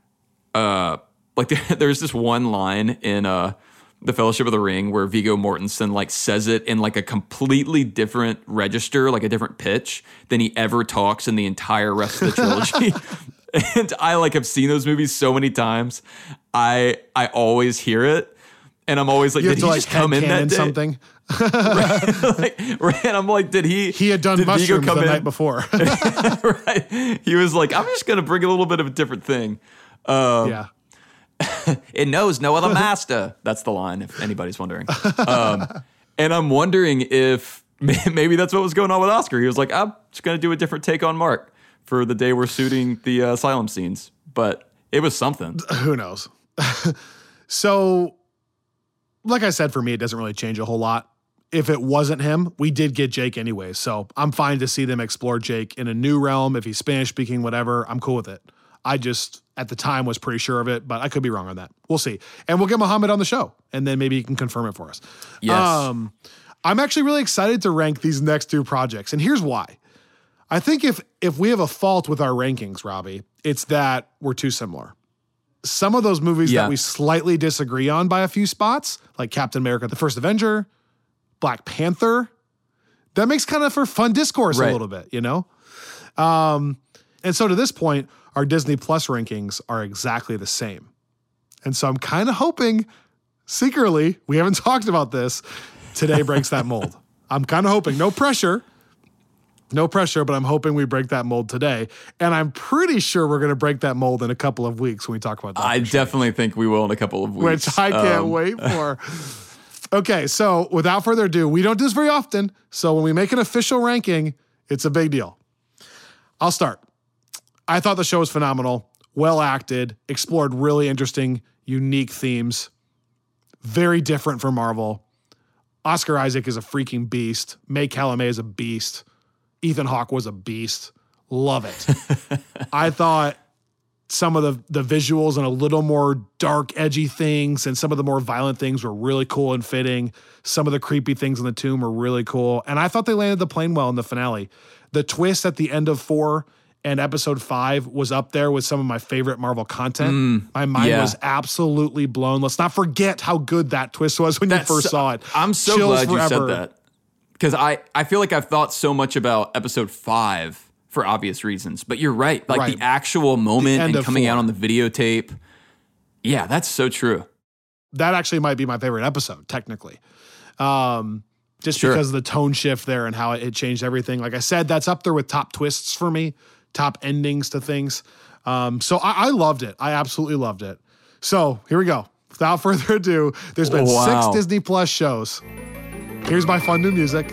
There's this one line in The Fellowship of the Ring where Viggo Mortensen like says it in like a completely different register, like a different pitch than he ever talks in the entire rest of the trilogy. And I like have seen those movies so many times. I always hear it, and I'm always like, did he just come in that day? Something? right. And I'm like, did he? He had done mushrooms the night before. Right. He was like, I'm just gonna bring a little bit of a different thing. Yeah. It knows no other master. That's the line, if anybody's wondering. And I'm wondering if maybe that's what was going on with Oscar. He was like, I'm just going to do a different take on Mark for the day we're shooting the asylum scenes. But it was something. Who knows? So, like I said, for me, it doesn't really change a whole lot. If it wasn't him, we did get Jake anyway. So I'm fine to see them explore Jake in a new realm. If he's Spanish speaking, whatever, I'm cool with it. I just, at the time, was pretty sure of it, but I could be wrong on that. We'll see. And we'll get Mohamed on the show, and then maybe he can confirm it for us. Yes. I'm actually really excited to rank these next two projects, and here's why. I think if we have a fault with our rankings, Robbie, it's that we're too similar. Some of those movies that we slightly disagree on by a few spots, like Captain America, The First Avenger, Black Panther, that makes kind of for fun discourse a little bit, And so to this point, our Disney Plus rankings are exactly the same. And so I'm kind of hoping, secretly, we haven't talked about this, today breaks that mold. I'm kind of hoping, no pressure, but I'm hoping we break that mold today. And I'm pretty sure we're going to break that mold in a couple of weeks when we talk about that. I definitely think we will in a couple of weeks. Which I can't wait for. Okay, so without further ado, we don't do this very often. So when we make an official ranking, it's a big deal. I'll start. I thought the show was phenomenal, well acted, explored really interesting, unique themes, very different from Marvel. Oscar Isaac is a freaking beast. May Calumet is a beast. Ethan Hawke was a beast. Love it. I thought some of the visuals and a little more dark, edgy things and some of the more violent things were really cool and fitting. Some of the creepy things in the tomb were really cool. And I thought they landed the plane well in the finale. The twist at the end of 4 and episode 5 was up there with some of my favorite Marvel content. My mind was absolutely blown. Let's not forget how good that twist was when you first saw it. I'm so Chills glad you forever. said that. Because I feel like I've thought so much about episode 5 for obvious reasons. But you're right. Like the actual moment and coming out on the videotape. Yeah, that's so true. That actually might be my favorite episode, technically. Just because of the tone shift there and how it changed everything. Like I said, that's up there with top twists for me, top endings to things. So I loved it. I absolutely loved it. So here we go. Without further ado, there's been 6 Disney Plus shows. Here's my fun new music.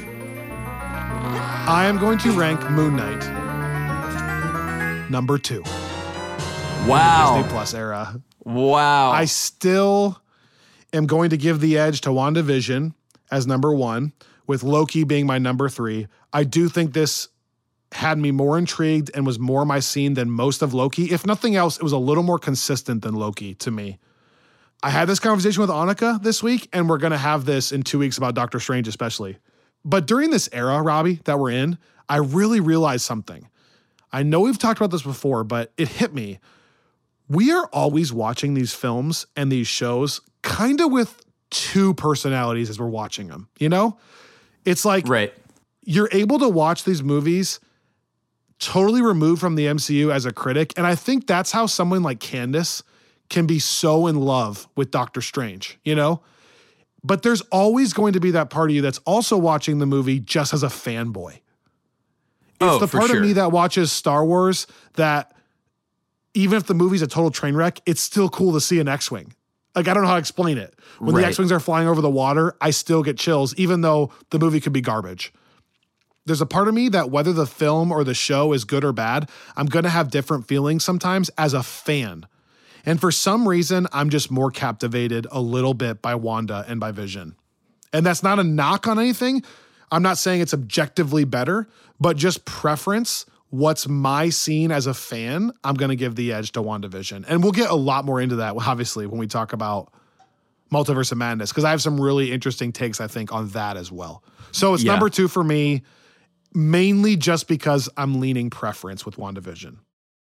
I am going to rank Moon Knight number 2. Wow. Disney Plus era. Wow. I still am going to give the edge to WandaVision as number 1, with Loki being my number 3. I do think this had me more intrigued and was more my scene than most of Loki. If nothing else, it was a little more consistent than Loki to me. I had this conversation with Annika this week, and we're going to have this in 2 weeks about Doctor Strange especially. But during this era, Robbie, that we're in, I really realized something. I know we've talked about this before, but it hit me. We are always watching these films and these shows kind of with 2 personalities as we're watching them, you know? It's like you're able to watch these movies totally removed from the MCU as a critic, and I think that's how someone like Candace can be so in love with Doctor Strange, you know? But there's always going to be that part of you that's also watching the movie just as a fanboy. It's the part of me that watches Star Wars that even if the movie's a total train wreck, it's still cool to see an X-Wing. Like, I don't know how to explain it. When the X-Wings are flying over the water, I still get chills, even though the movie could be garbage. There's a part of me that whether the film or the show is good or bad, I'm going to have different feelings sometimes as a fan. And for some reason, I'm just more captivated a little bit by Wanda and by Vision. And that's not a knock on anything. I'm not saying it's objectively better, but just preference, what's my scene as a fan, I'm going to give the edge to WandaVision. And we'll get a lot more into that, obviously, when we talk about Multiverse of Madness, because I have some really interesting takes, I think, on that as well. So it's number 2 for me, mainly just because I'm leaning preference with WandaVision.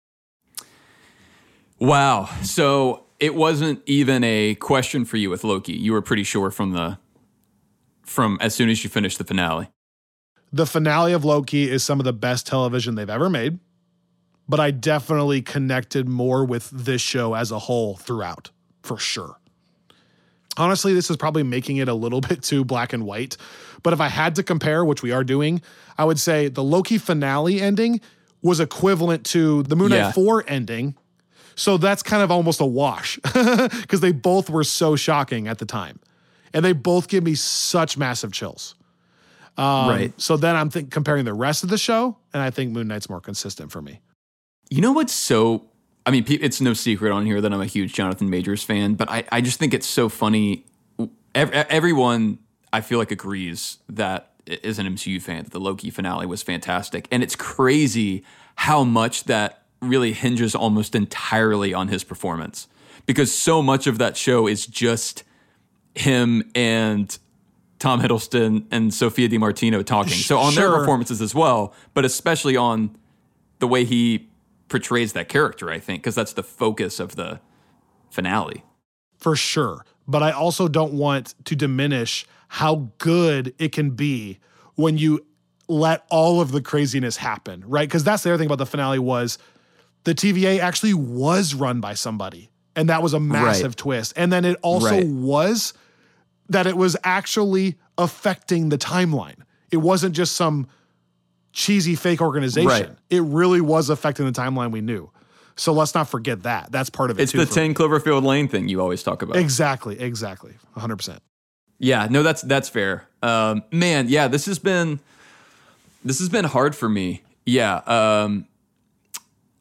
Wow. So it wasn't even a question for you with Loki. You were pretty sure from as soon as you finished the finale. The finale of Loki is some of the best television they've ever made, but I definitely connected more with this show as a whole throughout, for sure. Honestly, this is probably making it a little bit too black and white, but if I had to compare, which we are doing, I would say the Loki finale ending was equivalent to the Moon Knight 4 ending. So that's kind of almost a wash because they both were so shocking at the time. And they both give me such massive chills. So then I'm comparing the rest of the show, and I think Moon Knight's more consistent for me. You know what's so... I mean, it's no secret on here that I'm a huge Jonathan Majors fan, but I just think it's so funny. Everyone, I feel like, agrees that is an MCU fan, that the Loki finale was fantastic. And it's crazy how much that really hinges almost entirely on his performance. Because so much of that show is just him and Tom Hiddleston and Sophia DiMartino talking. So on their performances as well, but especially on the way he portrays that character, I think, because that's the focus of the finale. For sure. But I also don't want to diminish how good it can be when you let all of the craziness happen, right? Because that's the other thing about the finale was the TVA actually was run by somebody. And that was a massive twist. And then it also was that it was actually affecting the timeline. It wasn't just some cheesy fake organization. It really was affecting the timeline we knew. So let's not forget that. That's part of it too. It's the 10 Cloverfield Lane thing you always talk about. Exactly. 100%. Yeah, no, that's fair. Man, yeah, this has been hard for me. Yeah.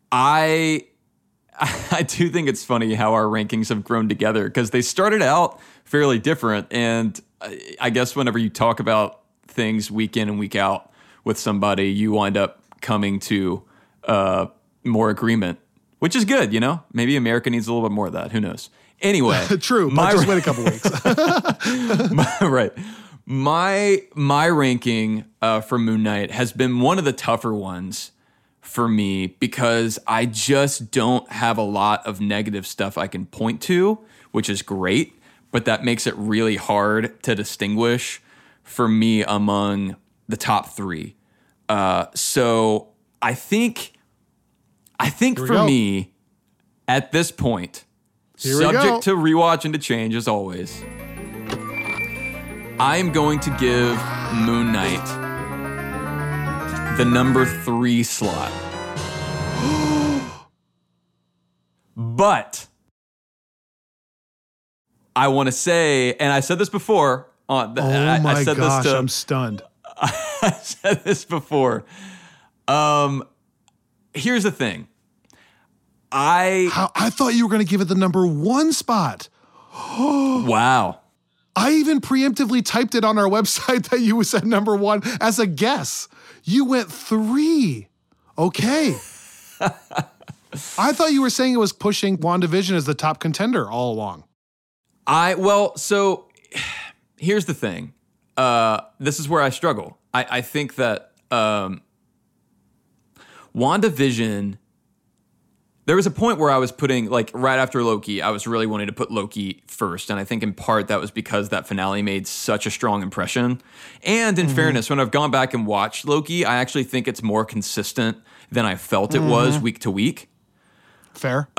I do think it's funny how our rankings have grown together because they started out fairly different. And I guess whenever you talk about things week in and week out with somebody, you wind up coming to more agreement, which is good, you know? Maybe America needs a little bit more of that. Who knows? Anyway. True, but just wait a couple weeks. Right. My ranking for Moon Knight has been one of the tougher ones for me because I just don't have a lot of negative stuff I can point to, which is great, but that makes it really hard to distinguish for me among the top three. So I think for me at this point, subject to rewatch and to change as always, I am going to give Moon Knight the number 3 slot. But I want to say, and I said this before. I said gosh, I'm stunned. I said this before. Here's the thing. I thought you were going to give it the number 1 spot. Wow. I even preemptively typed it on our website that you said number 1 as a guess. You went 3. Okay. I thought you were saying it was pushing WandaVision as the top contender all along. So here's the thing. This is where I struggle. I think that WandaVision, there was a point where I was putting, like, right after Loki, I was really wanting to put Loki first. And I think in part that was because that finale made such a strong impression. And in fairness, when I've gone back and watched Loki, I actually think it's more consistent than I felt it was week to week. Fair.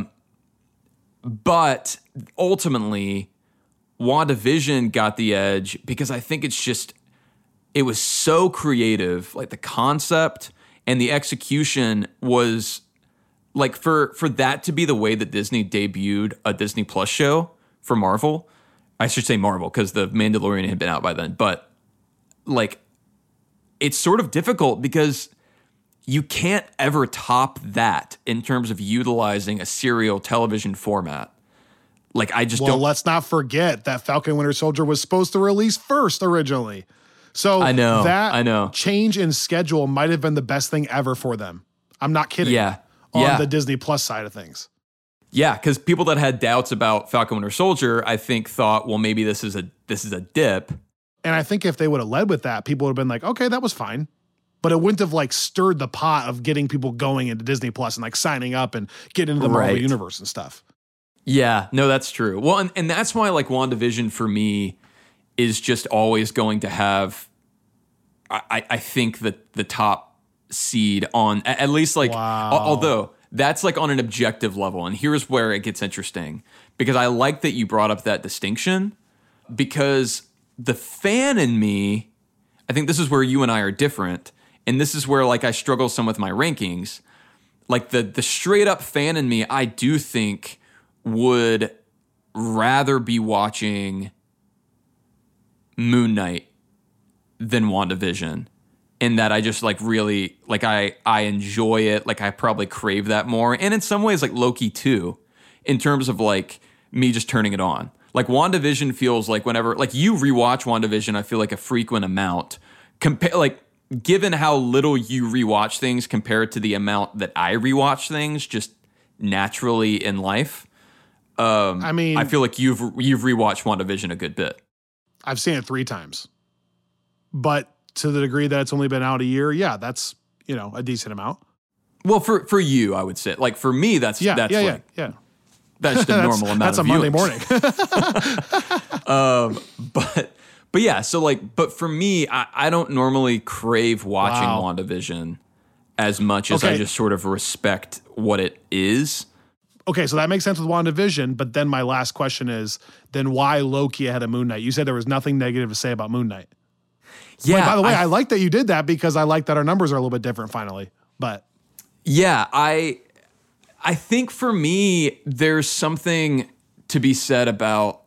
But ultimately, WandaVision got the edge because I think it was so creative. Like, the concept and the execution was, like, for that to be the way that Disney debuted a Disney Plus show for Marvel. I should say Marvel because The Mandalorian had been out by then. But, like, it's sort of difficult because you can't ever top that in terms of utilizing a serial television format. Like, I just don't. Well, let's not forget that Falcon Winter Soldier was supposed to release first originally. So I know. That change in schedule might have been the best thing ever for them. I'm not kidding. Yeah. On the Disney Plus side of things. Yeah, because people that had doubts about Falcon Winter Soldier, I think thought, well, maybe this is a dip. And I think if they would have led with that, people would have been like, okay, that was fine. But it wouldn't have, like, stirred the pot of getting people going into Disney Plus and, like, signing up and getting into the Marvel Universe and stuff. Yeah, no, that's true. Well, and that's why, like, WandaVision for me is just always going to have, I think, the top seed on, at least, like, although that's, like, on an objective level. And here's where it gets interesting, because I like that you brought up that distinction, because the fan in me, I think this is where you and I are different. And this is where, like, I struggle some with my rankings. Like, the straight up fan in me, I do think would rather be watching Moon Knight than WandaVision. In that I just, like, really, like, I enjoy it. Like, I probably crave that more. And in some ways, like, Loki too, in terms of, like, me just turning it on. Like, WandaVision feels like whenever, like, you rewatch WandaVision, I feel like a frequent amount. Given how little you rewatch things compared to the amount that I rewatch things just naturally in life. I feel like you've rewatched WandaVision a good bit. I've seen it 3 times. But to the degree that it's only been out a year, yeah, that's, you know, a decent amount. Well, for you, I would say. Like, for me, that's That's just a normal amount that's of a Monday morning. But yeah, so, like, but for me, I don't normally crave watching WandaVision as much as I just sort of respect what it is. Okay, so that makes sense with WandaVision, but then my last question is, then why Loki ahead of Moon Knight? You said there was nothing negative to say about Moon Knight. Yeah. Like, by the way, I like that you did that because I like that our numbers are a little bit different finally. But yeah, I think for me, there's something to be said about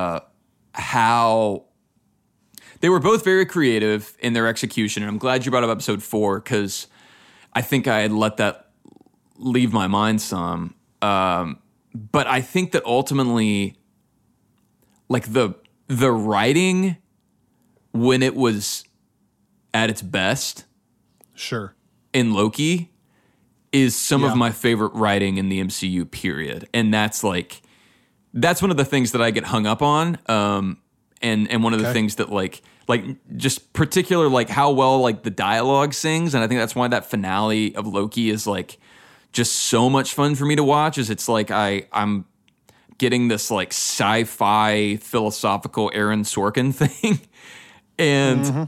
how they were both very creative in their execution. And I'm glad you brought up episode 4 because I think I had let that leave my mind some. But I think that ultimately, like the writing when it was at its best, sure, in Loki, is some of my favorite writing in the MCU, period. And that's one of the things that I get hung up on. And one of the things that like just particular, like how well like the dialogue sings. And I think that's why that finale of Loki is like just so much fun for me to watch, is it's like I'm getting this like sci-fi philosophical Aaron Sorkin thing. And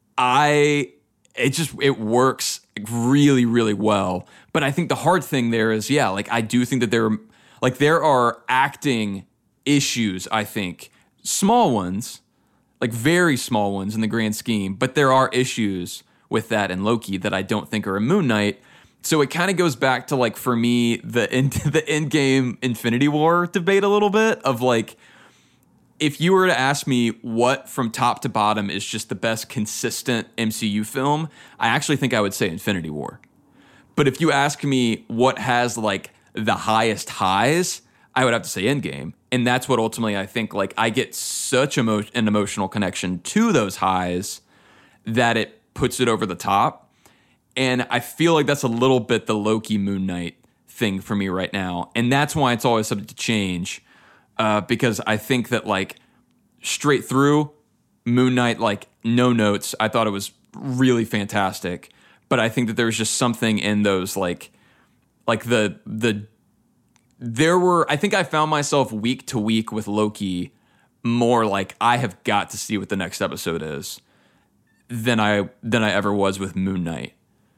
it works really, really well. But I think the hard thing there is, like I do think that there are acting issues, I think, small ones, like very small ones in the grand scheme, but there are issues with that in Loki that I don't think are in Moon Knight. So it kind of goes back to, like, for me, the Endgame Infinity War debate a little bit of like, if you were to ask me what from top to bottom is just the best consistent MCU film, I actually think I would say Infinity War. But if you ask me what has like the highest highs, I would have to say Endgame. And that's what ultimately I think, like, I get such an emotional connection to those highs that it puts it over the top. And I feel like that's a little bit the Loki Moon Knight thing for me right now. And that's why it's always subject to change. Because I think that, like, straight through Moon Knight, like, no notes, I thought it was really fantastic. But I think that there's just something in those, I think I found myself week to week with Loki more like I have got to see what the next episode is than I ever was with Moon Knight.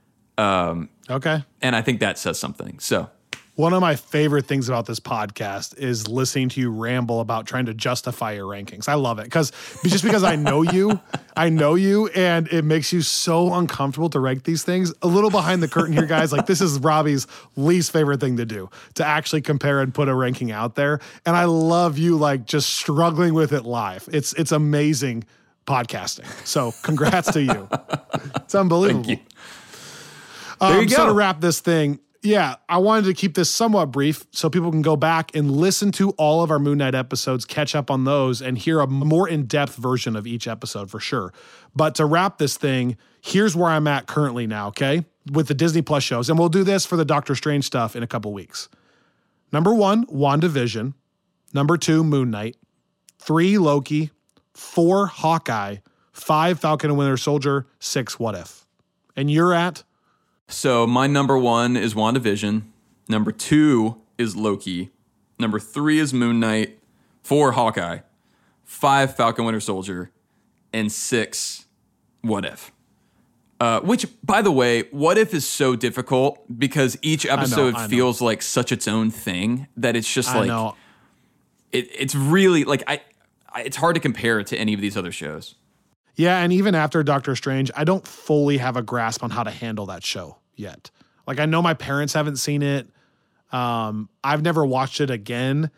Okay. And I think that says something. So one of my favorite things about this podcast is listening to you ramble about trying to justify your rankings. I love it because I know you, and it makes you so uncomfortable to rank these things. A little behind the curtain here, guys. Like, this is Robbie's least favorite thing to do, to actually compare and put a ranking out there. And I love you, like, just struggling with it live. It's amazing podcasting. So congrats to you. It's unbelievable. Thank you. There you go. So to wrap this thing, I wanted to keep this somewhat brief so people can go back and listen to all of our Moon Knight episodes, catch up on those, and hear a more in-depth version of each episode for sure. But to wrap this thing, here's where I'm at currently now, okay? With the Disney Plus shows. And we'll do this for the Doctor Strange stuff in a couple weeks. Number 1, WandaVision. Number 2, Moon Knight. 3, Loki. 4, Hawkeye. 5, Falcon and Winter Soldier. 6, What If. And you're at? So my number 1 is WandaVision. Number 2 is Loki. Number 3 is Moon Knight. 4, Hawkeye. 5, Falcon Winter Soldier. And 6, What If. Which, by the way, What If is so difficult because each episode I know. Feels like such its own thing that it's just like, it's really like, it's hard to compare it to any of these other shows. Yeah, and even after Doctor Strange, I don't fully have a grasp on how to handle that show yet. Like, I know my parents haven't seen it. I've never watched it again.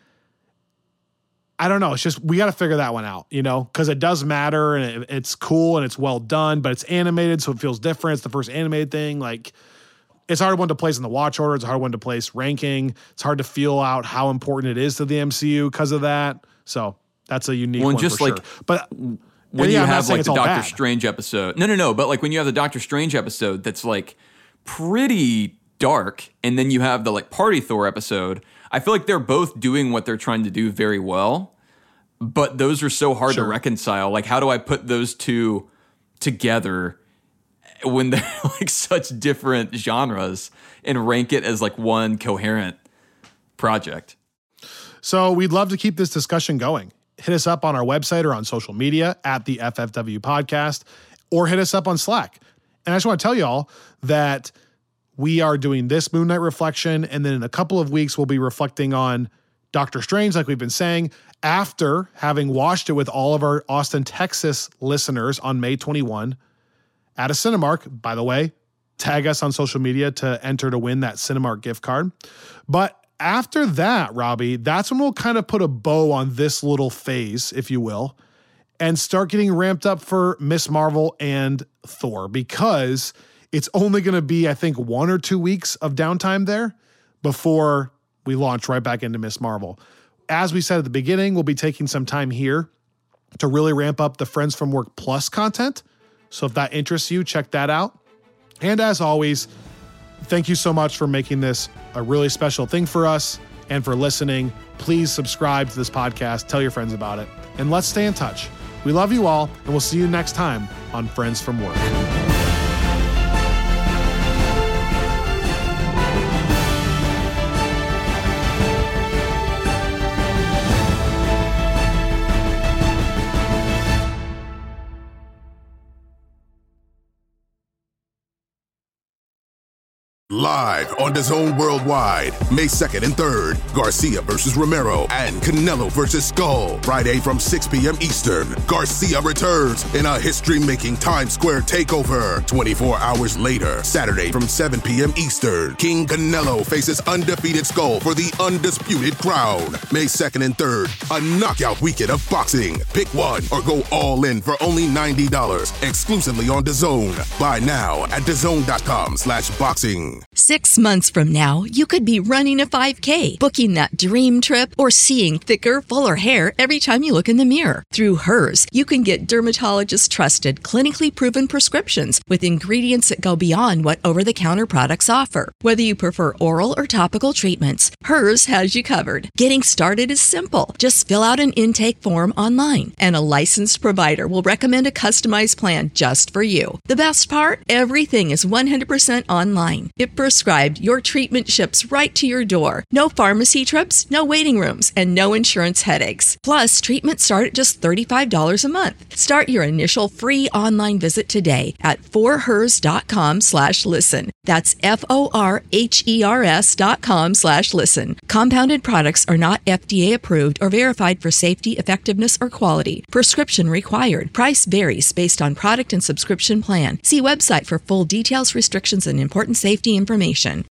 I don't know. It's just, we got to figure that one out, because it does matter and it's cool and it's well done, but it's animated, so it feels different. It's the first animated thing. Like, it's a hard one to place in the watch order. It's a hard one to place ranking. It's hard to feel out how important it is to the MCU because of that. So that's a unique one just for like, sure. But when you have like the Doctor Strange episode. No. But like when you have the Doctor Strange episode that's like pretty dark, and then you have the like Party Thor episode, I feel like they're both doing what they're trying to do very well, but those are so hard to reconcile. Like, how do I put those two together when they're like such different genres and rank it as like one coherent project? So we'd love to keep this discussion going. Hit us up on our website or on social media at the FFW Podcast, or hit us up on Slack. And I just want to tell y'all that we are doing this Moon Knight reflection, and then in a couple of weeks, we'll be reflecting on Doctor Strange, like we've been saying, after having watched it with all of our Austin, Texas listeners on May 21 at a Cinemark. By the way, tag us on social media to enter to win that Cinemark gift card. But after that, Robbie, that's when we'll kind of put a bow on this little phase, if you will, and start getting ramped up for Miss Marvel and Thor, because It's only going to be, I think, 1 or 2 weeks of downtime there before we launch right back into Miss Marvel. As we said at the beginning, we'll be taking some time here to really ramp up the Friends from Work Plus content. So if that interests you, check that out. And as always, thank you so much for making this a really special thing for us and for listening. Please subscribe to this podcast, tell your friends about it, and let's stay in touch. We love you all, and we'll see you next time on Friends from Work. Live on DAZN Worldwide, May 2nd and 3rd, Garcia versus Romero and Canelo versus Skull. Friday from 6 p.m. Eastern, Garcia returns in a history-making Times Square takeover. 24 hours later, Saturday from 7 p.m. Eastern, King Canelo faces undefeated Skull for the undisputed crown. May 2nd and 3rd, a knockout weekend of boxing. Pick one or go all in for only $90, exclusively on DAZN. Buy now at DAZN.com/boxing. 6 months from now, you could be running a 5K, booking that dream trip, or seeing thicker, fuller hair every time you look in the mirror. Through Hers, you can get dermatologist-trusted, clinically proven prescriptions with ingredients that go beyond what over-the-counter products offer. Whether you prefer oral or topical treatments, Hers has you covered. Getting started is simple. Just fill out an intake form online, and a licensed provider will recommend a customized plan just for you. The best part? Everything is 100% online. If prescribed, your treatment ships right to your door. No pharmacy trips, no waiting rooms, and no insurance headaches. Plus, treatments start at just $35 a month. Start your initial free online visit today at forhers.com/listen. That's FORHERS.com/listen. Compounded products are not FDA approved or verified for safety, effectiveness, or quality. Prescription required. Price varies based on product and subscription plan. See website for full details, restrictions, and important safety information.